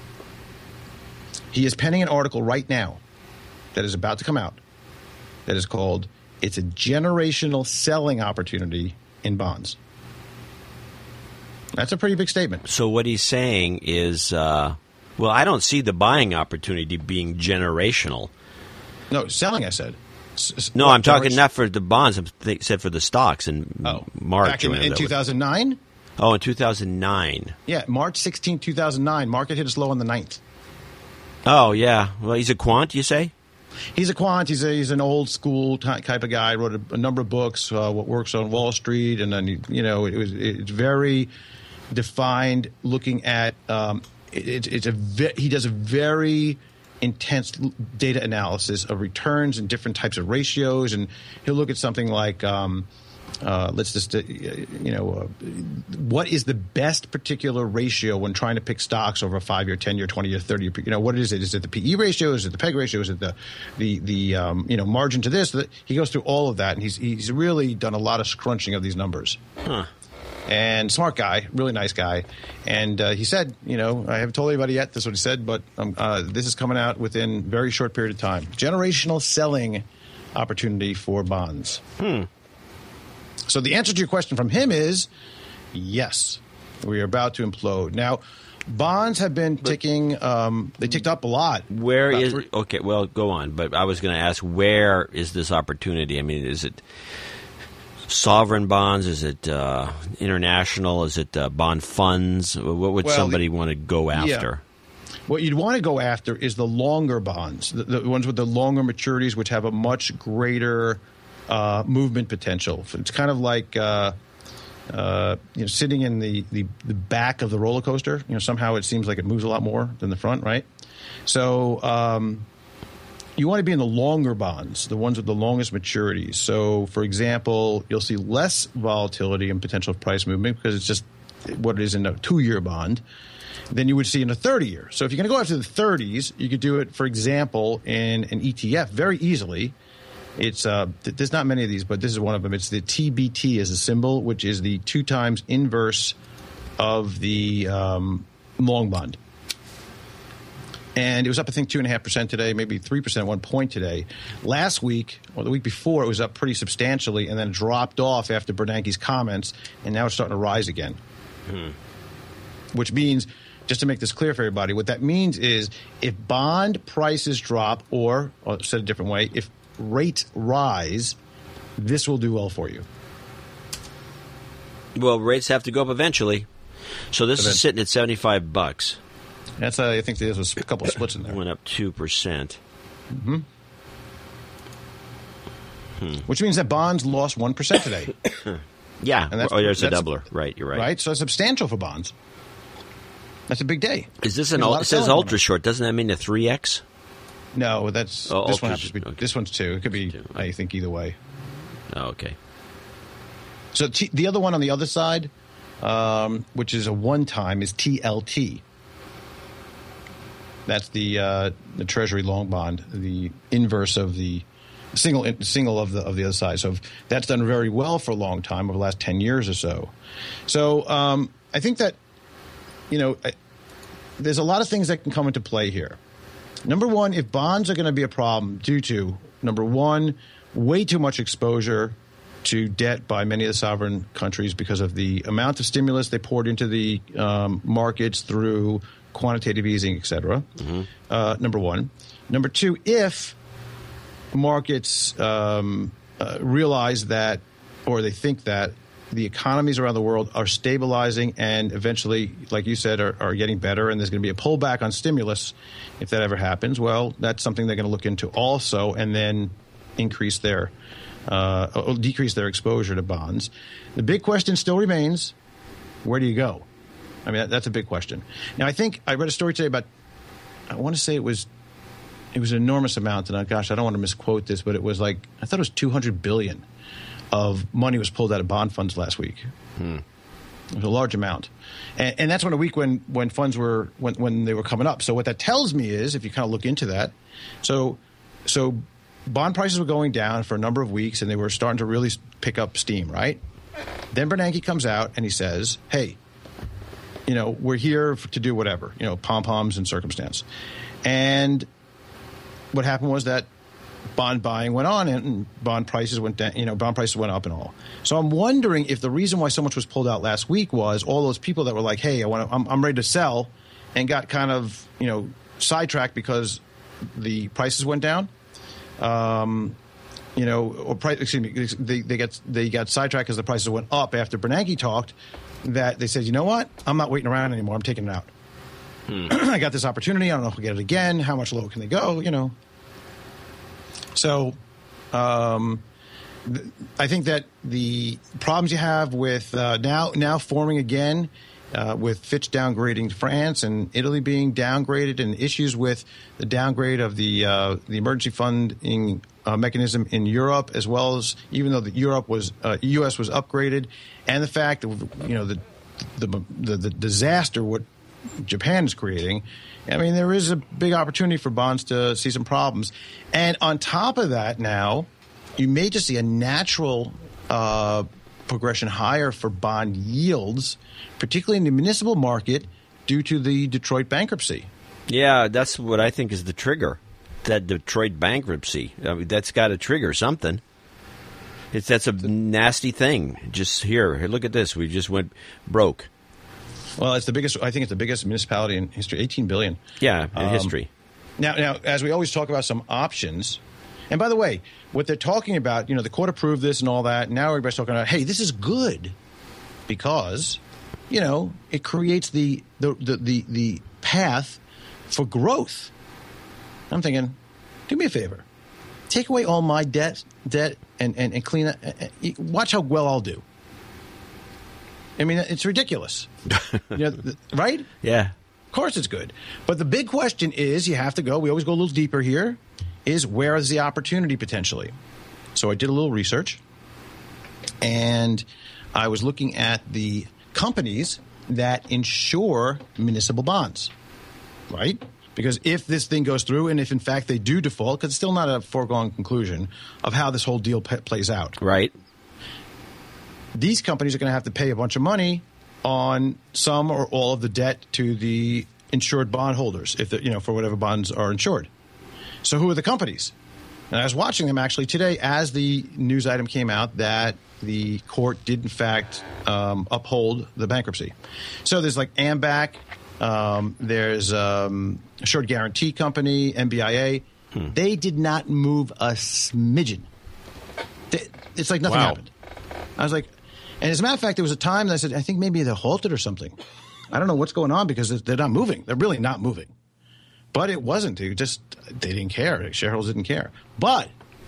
He is penning an article right now that is about to come out that is called "It's a Generational Selling Opportunity in Bonds." That's a pretty big statement. So what he's saying is, uh, well, I don't see the buying opportunity being generational. No, selling, I said. S- no, I'm talking not for the bonds. I th- said for the stocks in oh, March. Back in, in two thousand nine? Oh, in two thousand nine. Yeah, March sixteenth, two thousand nine. Market hit us low on the ninth. Oh, yeah. Well, he's a quant, you say? He's a quant. He's a, he's an old school type of guy. Wrote a, a number of books. Uh, what works on Wall Street, and then you know it was it's very defined. Looking at um, it, it's a ve- he does a very intense data analysis of returns and different types of ratios, and he'll look at something like. Um, Uh, let's just, uh, you know, uh, what is the best particular ratio when trying to pick stocks over a five-year, ten-year, twenty-year, thirty-year? You know, what is it? Is it the P E ratio? Is it the P E G ratio? Is it the the the um, you know margin to this? He goes through all of that, and he's he's really done a lot of scrunching of these numbers. Huh. And smart guy, really nice guy. And uh, he said, you know, I haven't told anybody yet. This is what he said, but um, uh, this is coming out within a very short period of time. Generational selling opportunity for bonds. Hmm. So the answer to your question from him is yes, we are about to implode. Now, bonds have been ticking. Um, they ticked up a lot. Where is – okay, well, go on. But I was going to ask, where is this opportunity? I mean, is it sovereign bonds? Is it uh, international? Is it uh, bond funds? What would well, somebody want to go after? Yeah. What you'd want to go after is the longer bonds, the, the ones with the longer maturities, which have a much greater – Uh, movement potential. It's kind of like uh, uh, you know sitting in the, the, the back of the roller coaster. You know, somehow it seems like it moves a lot more than the front, right? So um, you want to be in the longer bonds, the ones with the longest maturities. So, for example, you'll see less volatility and potential price movement because it's just what it is in a two-year bond than you would see in a thirty-year. So if you're going to go after the thirties, you could do it, for example, in an E T F very easily. It's uh, th- there's not many of these, but this is one of them. It's the T B T as a symbol, which is the two times inverse of the um, long bond. And it was up, I think, two and a half percent today, maybe three percent at one point today. Last week, or the week before, it was up pretty substantially, and then dropped off after Bernanke's comments, and now it's starting to rise again. Hmm. Which means, just to make this clear for everybody, what that means is if bond prices drop, or, or said a different way, if rates rise, this will do well for you. Well, rates have to go up eventually. So this eventually. is sitting at seventy-five bucks. That's uh, I think there's a couple of splits in there. Went up two percent. Mm-hmm. Hmm. Which means that bonds lost one percent today. Yeah. And that's, oh, there's that's, a doubler. Right, you're right. Right, so it's substantial for bonds. That's a big day. Is this an? It says ultra short. Doesn't that mean a three X? No, that's oh, this one happens to be. Okay. This one's two. It could be. Two. I think either way. Oh, okay. So T, the other one on the other side, um, which is a one time, is T L T. That's the uh, the Treasury long bond, the inverse of the single single of the of the other side. So that's done very well for a long time, over the last ten years or so. So um, I think that you know I, there's a lot of things that can come into play here. Number one, if bonds are going to be a problem due to, number one, way too much exposure to debt by many of the sovereign countries because of the amount of stimulus they poured into the um, markets through quantitative easing, et cetera, mm-hmm. uh, number one. Number two, if markets um, uh, realize that, or they think that, the economies around the world are stabilizing and eventually, like you said, are, are getting better, and there's going to be a pullback on stimulus if that ever happens, well, that's something they're going to look into also and then increase their uh, or decrease their exposure to bonds. The big question still remains, where do you go? I mean, that, that's a big question. Now, I think I read a story today about, I want to say it was it was an enormous amount, and I, gosh, I don't want to misquote this, but it was like, I thought it was two hundred billion dollars of money was pulled out of bond funds last week. Hmm. It was a large amount. And, and that's on a week when, when funds were, when, when they were coming up. So what that tells me is, if you kind of look into that, so so bond prices were going down for a number of weeks, and they were starting to really pick up steam, right? Then Bernanke comes out and he says, hey, you know, we're here to do whatever, you know, pom-poms and circumstance. And what happened was that bond buying went on and bond prices went down, you know, bond prices went up and all. So I'm wondering if the reason why so much was pulled out last week was all those people that were like, hey, I want to, I'm, I'm ready to sell, and got kind of, you know, sidetracked because the prices went down. Um, you know, or price, excuse me, they, they got they got sidetracked because the prices went up after Bernanke talked. That they said, you know what, I'm not waiting around anymore. I'm taking it out. Hmm. I got this opportunity. I don't know if we'll get it again. How much lower can they go? You know. So, um, th- I think that the problems you have with uh, now now forming again. Uh, with Fitch downgrading France and Italy being downgraded, and issues with the downgrade of the uh, the emergency funding uh, mechanism in Europe, as well as even though the Europe was uh, U S was upgraded, and the fact that you know the the, the the disaster what Japan is creating. I mean, there is a big opportunity for bonds to see some problems, and on top of that, now you may just see a natural Uh, progression higher for bond yields, particularly in the municipal market, due to the Detroit bankruptcy. Yeah, that's what I think is the trigger. That Detroit bankruptcy. I mean, that's got to trigger something. It's that's a nasty thing. Just here, here, look at this. We just went broke. Well, it's the biggest. I think it's the biggest municipality in history. eighteen billion. Yeah, in um, history. Now, now, as we always talk about some options. And by the way, what they're talking about, you know, the court approved this and all that. Now everybody's talking about, hey, this is good because, you know, it creates the the the the, the path for growth. I'm thinking, do me a favor, take away all my debt, debt, and and, and clean it. Watch how well I'll do. I mean, it's ridiculous, you know, right? Yeah, of course it's good. But the big question is, you have to go. We always go a little deeper here. Is where is the opportunity potentially? So I did a little research, and I was looking at the companies that insure municipal bonds, right? Because if this thing goes through, and if in fact they do default, because it's still not a foregone conclusion of how this whole deal p- plays out. Right. These companies are going to have to pay a bunch of money on some or all of the debt to the insured bondholders, if the, you know, for whatever bonds are insured. So who are the companies? And I was watching them actually today as the news item came out that the court did in fact um, uphold the bankruptcy. So there's like AMBAC, um, there's um, Assured Guarantee Company, M B I A. Hmm. They did not move a smidgen. They, it's like nothing wow. happened. I was like, and as a matter of fact, there was a time that I said, I think maybe they're halted or something. I don't know what's going on because they're not moving. They're really not moving. But it wasn't. They just they didn't care. Shareholders didn't care. But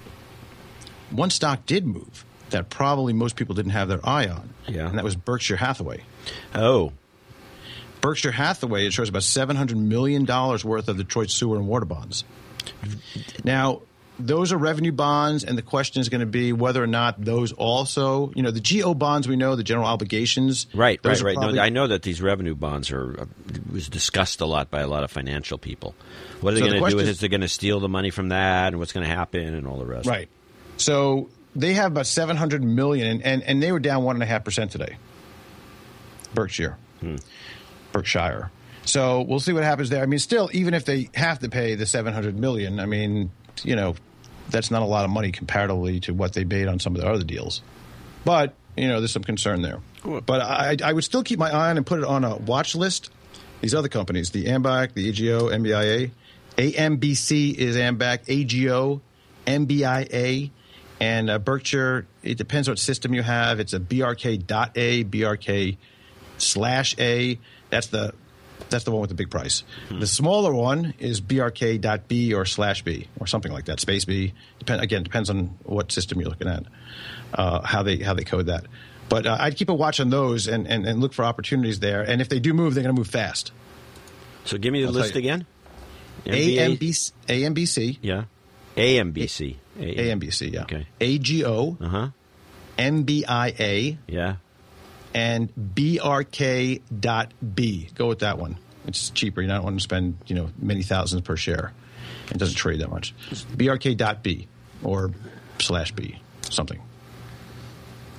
one stock did move that probably most people didn't have their eye on. Yeah. And that was Berkshire Hathaway. Oh. Berkshire Hathaway, it shows about seven hundred million dollars worth of Detroit sewer and water bonds. Now, those are revenue bonds, and the question is going to be whether or not those also, you know, the G O bonds we know, the general obligations. Right, right, those right. probably, no, I know that these revenue bonds are uh, was discussed a lot by a lot of financial people. What are they So going the to do with question it? is- Is they going to steal the money from that, and what's going to happen, and all the rest? Right. So they have about seven hundred million dollars, and, and, and they were down one point five percent today. Berkshire. Hmm. Berkshire. So we'll see what happens there. I mean, still, even if they have to pay the seven hundred million dollars, I mean, you know, that's not a lot of money comparatively to what they paid on some of the other deals. But, you know, there's some concern there. Cool. But I, I would still keep my eye on and put it on a watch list. These other companies, the AMBAC, the A G O, M B I A. A M B C is AMBAC, A G O, M B I A, and uh, Berkshire. It depends what system you have. It's a B R K dot A, B R K slash A. That's the that's the one with the big price. Hmm. The smaller one is B R K dot B or slash B or something like that. Space B. Depend, again, depends on what system you're looking at, uh, how they how they code that. But uh, I'd keep a watch on those and, and, and look for opportunities there. And if they do move, they're going to move fast. So give me the I'll list tell you. again. A M B C, A M B C. Yeah. A M B C. A M B C, yeah. Okay. A G O. Uh-huh. M B I A. Yeah. And B R K dot B. Go with that one. It's cheaper. You don't want to spend, you know, many thousands per share. It doesn't trade that much. B R K dot B or slash B, something.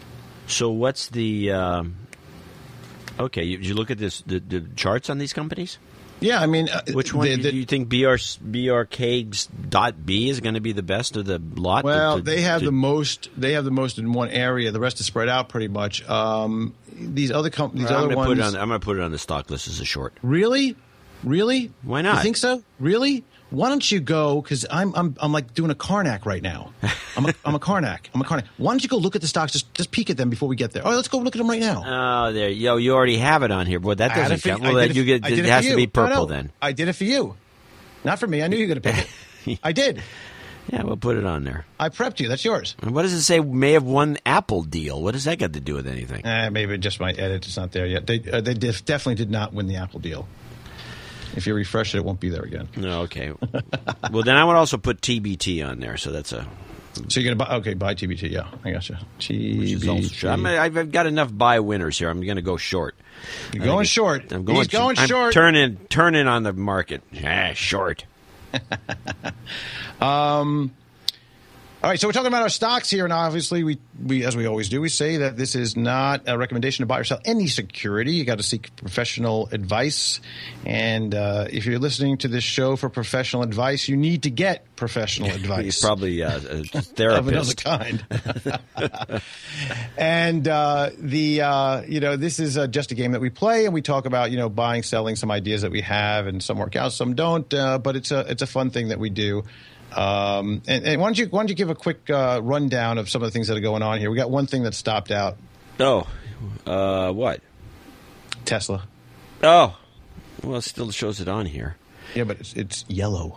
So what's the? Um, okay, you, did you look at this the, the charts on these companies? Yeah, I mean, uh, which one the, the, do you think B R B R Cags dot B is going to be the best of the lot? Well, to, to, they have to, the most. They have the most in one area. The rest is spread out pretty much. Um, these other companies, I'm other gonna ones. Put it on, I'm going to put it on the stock list as a short. Really, really? Why not? You think so? Really? Why don't you go? Because I'm I'm I'm like doing a Karnak right now. I'm a, I'm a Karnak. I'm a Karnak. Why don't you go look at the stocks? Just just peek at them before we get there. Oh, let's go look at them right now. Oh, there, yo, you already have it on here, boy. That I had doesn't it for- count. I Well, did that it- you get I did it it has for to be you. purple No, no. then. I did it for you, not for me. I knew you were going to pick it. I did. Yeah, we'll put it on there. I prepped you. That's yours. And what does it say? May have won Apple deal. What does that got to do with anything? Eh, maybe just my edit is not there yet. They uh, they def- definitely did not win the Apple deal. If you refresh it, it won't be there again. No, okay. Well, then I would also put T B T on there. So that's a So you're gonna buy? Okay, buy T B T. Yeah, I got you. T which is also B T. short. I'm, I've got enough buy winners here. I'm going to go short. You're I going think short. I'm going He's going I'm short. Turning turning on the market. Ah, short. um. All right, so we're talking about our stocks here, and obviously, we, we as we always do, we say that this is not a recommendation to buy or sell any security. You got to seek professional advice, and uh, if you're listening to this show for professional advice, you need to get professional advice. He's probably uh, a Of another therapist. kind. And uh, the uh, you know this is uh, just a game that we play, and we talk about you know buying, selling some ideas that we have, and some work out, some don't. Uh, but it's a it's a fun thing that we do. Um, and, and why don't you why don't you give a quick uh, rundown of some of the things that are going on here? We got one thing that stopped out. Oh, uh, what? Tesla. Oh, well, it still shows it on here. Yeah, but it's, it's yellow.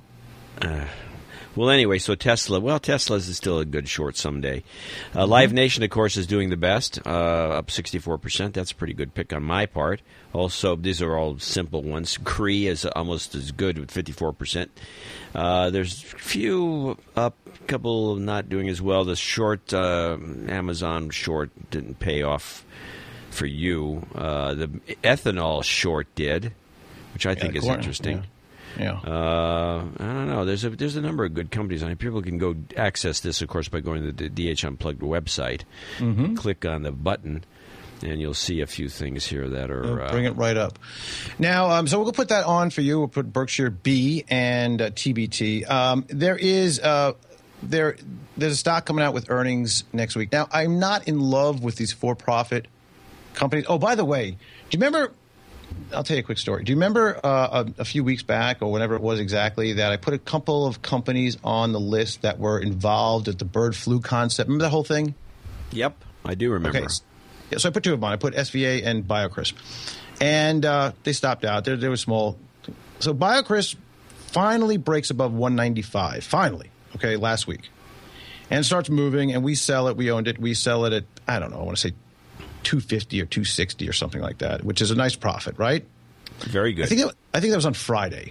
Well, anyway, so Tesla. Well, Tesla's is still a good short someday. Uh, Live Nation, of course, is doing the best, uh, up sixty-four percent. That's a pretty good pick on my part. Also, these are all simple ones. Cree is almost as good with fifty-four percent. Uh, there's a few up, a couple not doing as well. The short, uh, Amazon short didn't pay off for you. Uh, the ethanol short did, which I think Yeah, is corn, interesting. Yeah. Yeah. Uh, I don't know. There's a there's a number of good companies on here. People can go access this, of course, by going to the D H Unplugged website. Mm-hmm. Click on the button, and you'll see a few things here that are. We'll Uh, bring it right up. Now, um, so we'll put that on for you. We'll put Berkshire B and uh, T B T. Um, there is uh, there there's a stock coming out with earnings next week. Now, I'm not in love with these for-profit companies. Oh, by the way, do you remember? I'll tell you a quick story. Do you remember uh, a, a few weeks back, or whenever it was exactly, that I put a couple of companies on the list that were involved at the bird flu concept? Remember that whole thing? Yep, I do remember. Okay. Yeah, so I put two of them on. I put S V A and BioCrisp. And uh, they stopped out. They, they were small. So BioCrisp finally breaks above one ninety-five. Finally. Okay, last week. And starts moving, and we sell it. We owned it. We sell it at, I don't know, I want to say two fifty or two sixty or something like that, which is a nice profit, right? Very good. I think that, I think that was on Friday.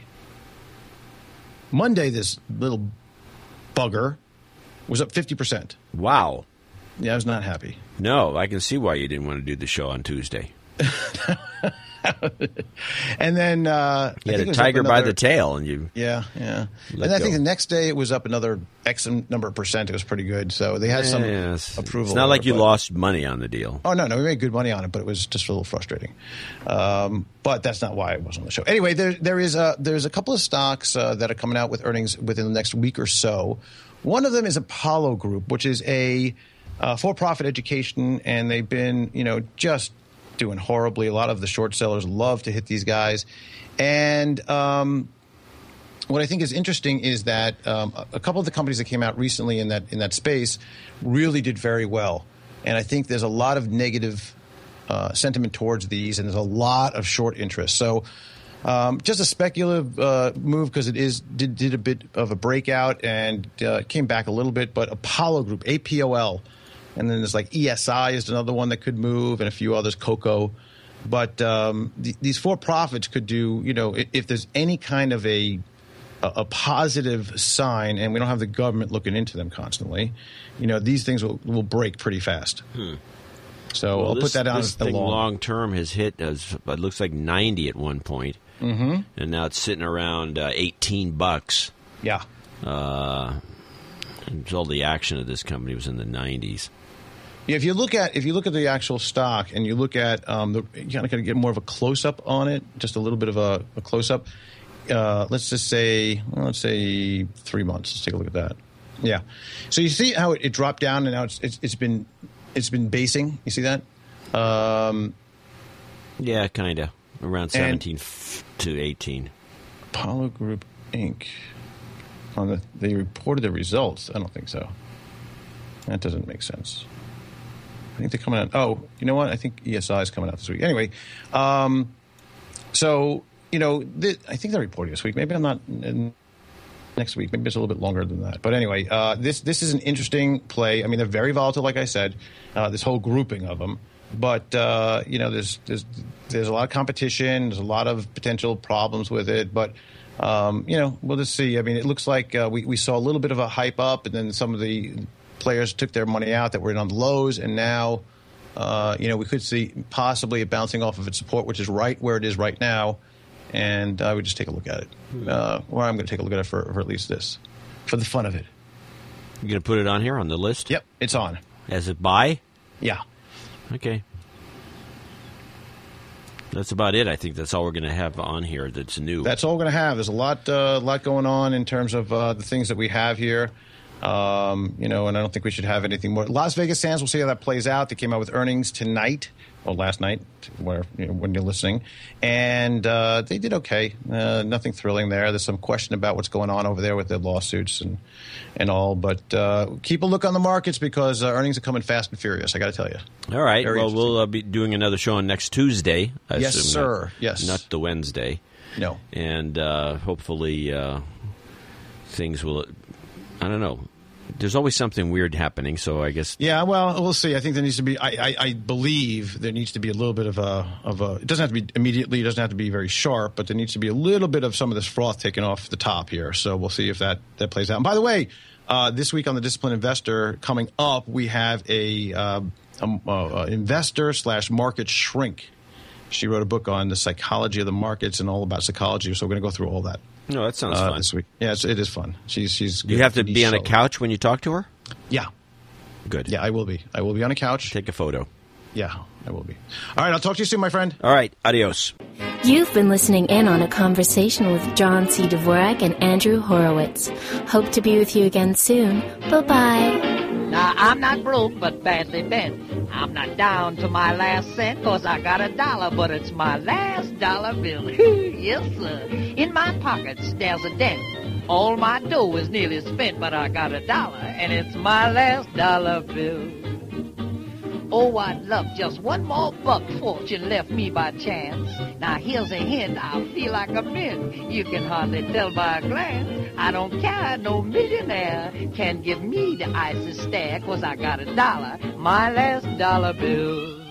Monday, this little bugger was up fifty percent. Wow. Yeah, I was not happy. No, I can see why you didn't want to do the show on Tuesday. And then uh, You I had think it a was up tiger by another- the tail, and you. Yeah, yeah. Let And I think go. the next day it was up another X number of percent. It was pretty good. So they had some Yes. approval. It's not like there, you but- lost money on the deal. Oh, no, no. We made good money on it, but it was just a little frustrating. Um, but that's not why it wasn't on the show. Anyway, there, there is a, there's a couple of stocks uh, that are coming out with earnings within the next week or so. One of them is Apollo Group, which is a uh, for-profit education, and they've been, you know, just doing horribly. A lot of the short sellers love to hit these guys. And um, what I think is interesting is that um, a, a couple of the companies that came out recently in that in that space really did very well. And I think there's a lot of negative uh, sentiment towards these, and there's a lot of short interest. So um, just a speculative uh, move because it is did, did a bit of a breakout and uh, came back a little bit. But Apollo Group, A P O L, and then there's like E S I is another one that could move, and a few others, Coco. But um, th- these for-profits could do, you know, if, if there's any kind of a, a a positive sign, and we don't have the government looking into them constantly, you know, these things will, will break pretty fast. Hmm. So Well, I'll this, put that on this as the thing long. long term has hit as it looks like ninety at one point, Mm-hmm. and now it's sitting around uh, eighteen bucks. Yeah. Uh, and all the action of this company was in the nineties. Yeah, if you look at if you look at the actual stock and you look at um, the you kind of get more of a close up on it, just a little bit of a, a close up. Uh, let's just say well, let's say three months. Let's take a look at that. Yeah, so you see how it, it dropped down and now it's, it's it's been it's been basing. You see that? Um, yeah, kind of around seventeen to eighteen. Apollo Group Incorporated. On the, they reported their results. I don't think so. That doesn't make sense. I think they're coming out. Oh, you know what? I think E S I is coming out this week. Anyway, um, so, you know, th- I think they're reporting this week. Maybe I'm not in next week. Maybe it's a little bit longer than that. But anyway, uh, this this is an interesting play. I mean, they're very volatile, like I said, uh, this whole grouping of them. But, uh, you know, there's, there's, there's a lot of competition. There's a lot of potential problems with it. But, um, you know, we'll just see. I mean, it looks like uh, we, we saw a little bit of a hype up, and then some of the players took their money out that were in on the lows, and now, uh, you know, we could see possibly it bouncing off of its support, which is right where it is right now, and I would just take a look at it. Uh, or I'm going to take a look at it for, for at least this, for the fun of it. You're going to put it on here on the list? Yep, it's on. As it buy? Yeah. Okay. That's about it. I think that's all we're going to have on here that's new. That's all we're going to have. There's a lot, uh, lot going on in terms of uh, the things that we have here. Um, you know, and I don't think we should have anything more. Las Vegas Sands, we'll see how that plays out. They came out with earnings tonight, or last night, where, you know, when you're listening. And uh, they did okay. Uh, nothing thrilling there. There's some question about what's going on over there with the lawsuits and, and all. But uh, keep a look on the markets because uh, earnings are coming fast and furious, I got to tell you. All right. Very well, we'll uh, be doing another show on next Tuesday. I yes, assume, sir. Not, yes. Not the Wednesday. No. And uh, hopefully uh, things will, I don't know. There's always something weird happening, so I guess. Yeah, well, we'll see. I think there needs to be. I, I, I believe there needs to be a little bit of a of a. It doesn't have to be immediately. It doesn't have to be very sharp, but there needs to be a little bit of some of this froth taken off the top here. So we'll see if that that plays out. And by the way, uh, this week on the Disciplined Investor coming up, we have a, uh, a, a investor slash market shrink. She wrote a book on the psychology of the markets and all about psychology. So we're going to go through all that. No, that sounds uh, fun. This week. Yeah, it's, it is fun. She's she's. Do you have to be on a couch when you talk to her? Yeah. Good. Yeah, I will be. I will be on a couch. Take a photo. Yeah, I will be. All right, I'll talk to you soon, my friend. All right, adios. You've been listening in on a conversation with John C. Dvorak and Andrew Horowitz. Hope to be with you again soon. Bye-bye. Now, I'm not broke, but badly bent. I'm not down to my last cent, cause I got a dollar, but it's my last dollar bill. Yes, sir. In my pockets, there's a dent. All my dough is nearly spent, but I got a dollar, and it's my last dollar bill. Oh, I'd love just one more buck fortune left me by chance. Now, here's a hint, I feel like a mint. You can hardly tell by a glance. I don't care, no millionaire can give me the icy stare, cause I got a dollar, my last dollar bill.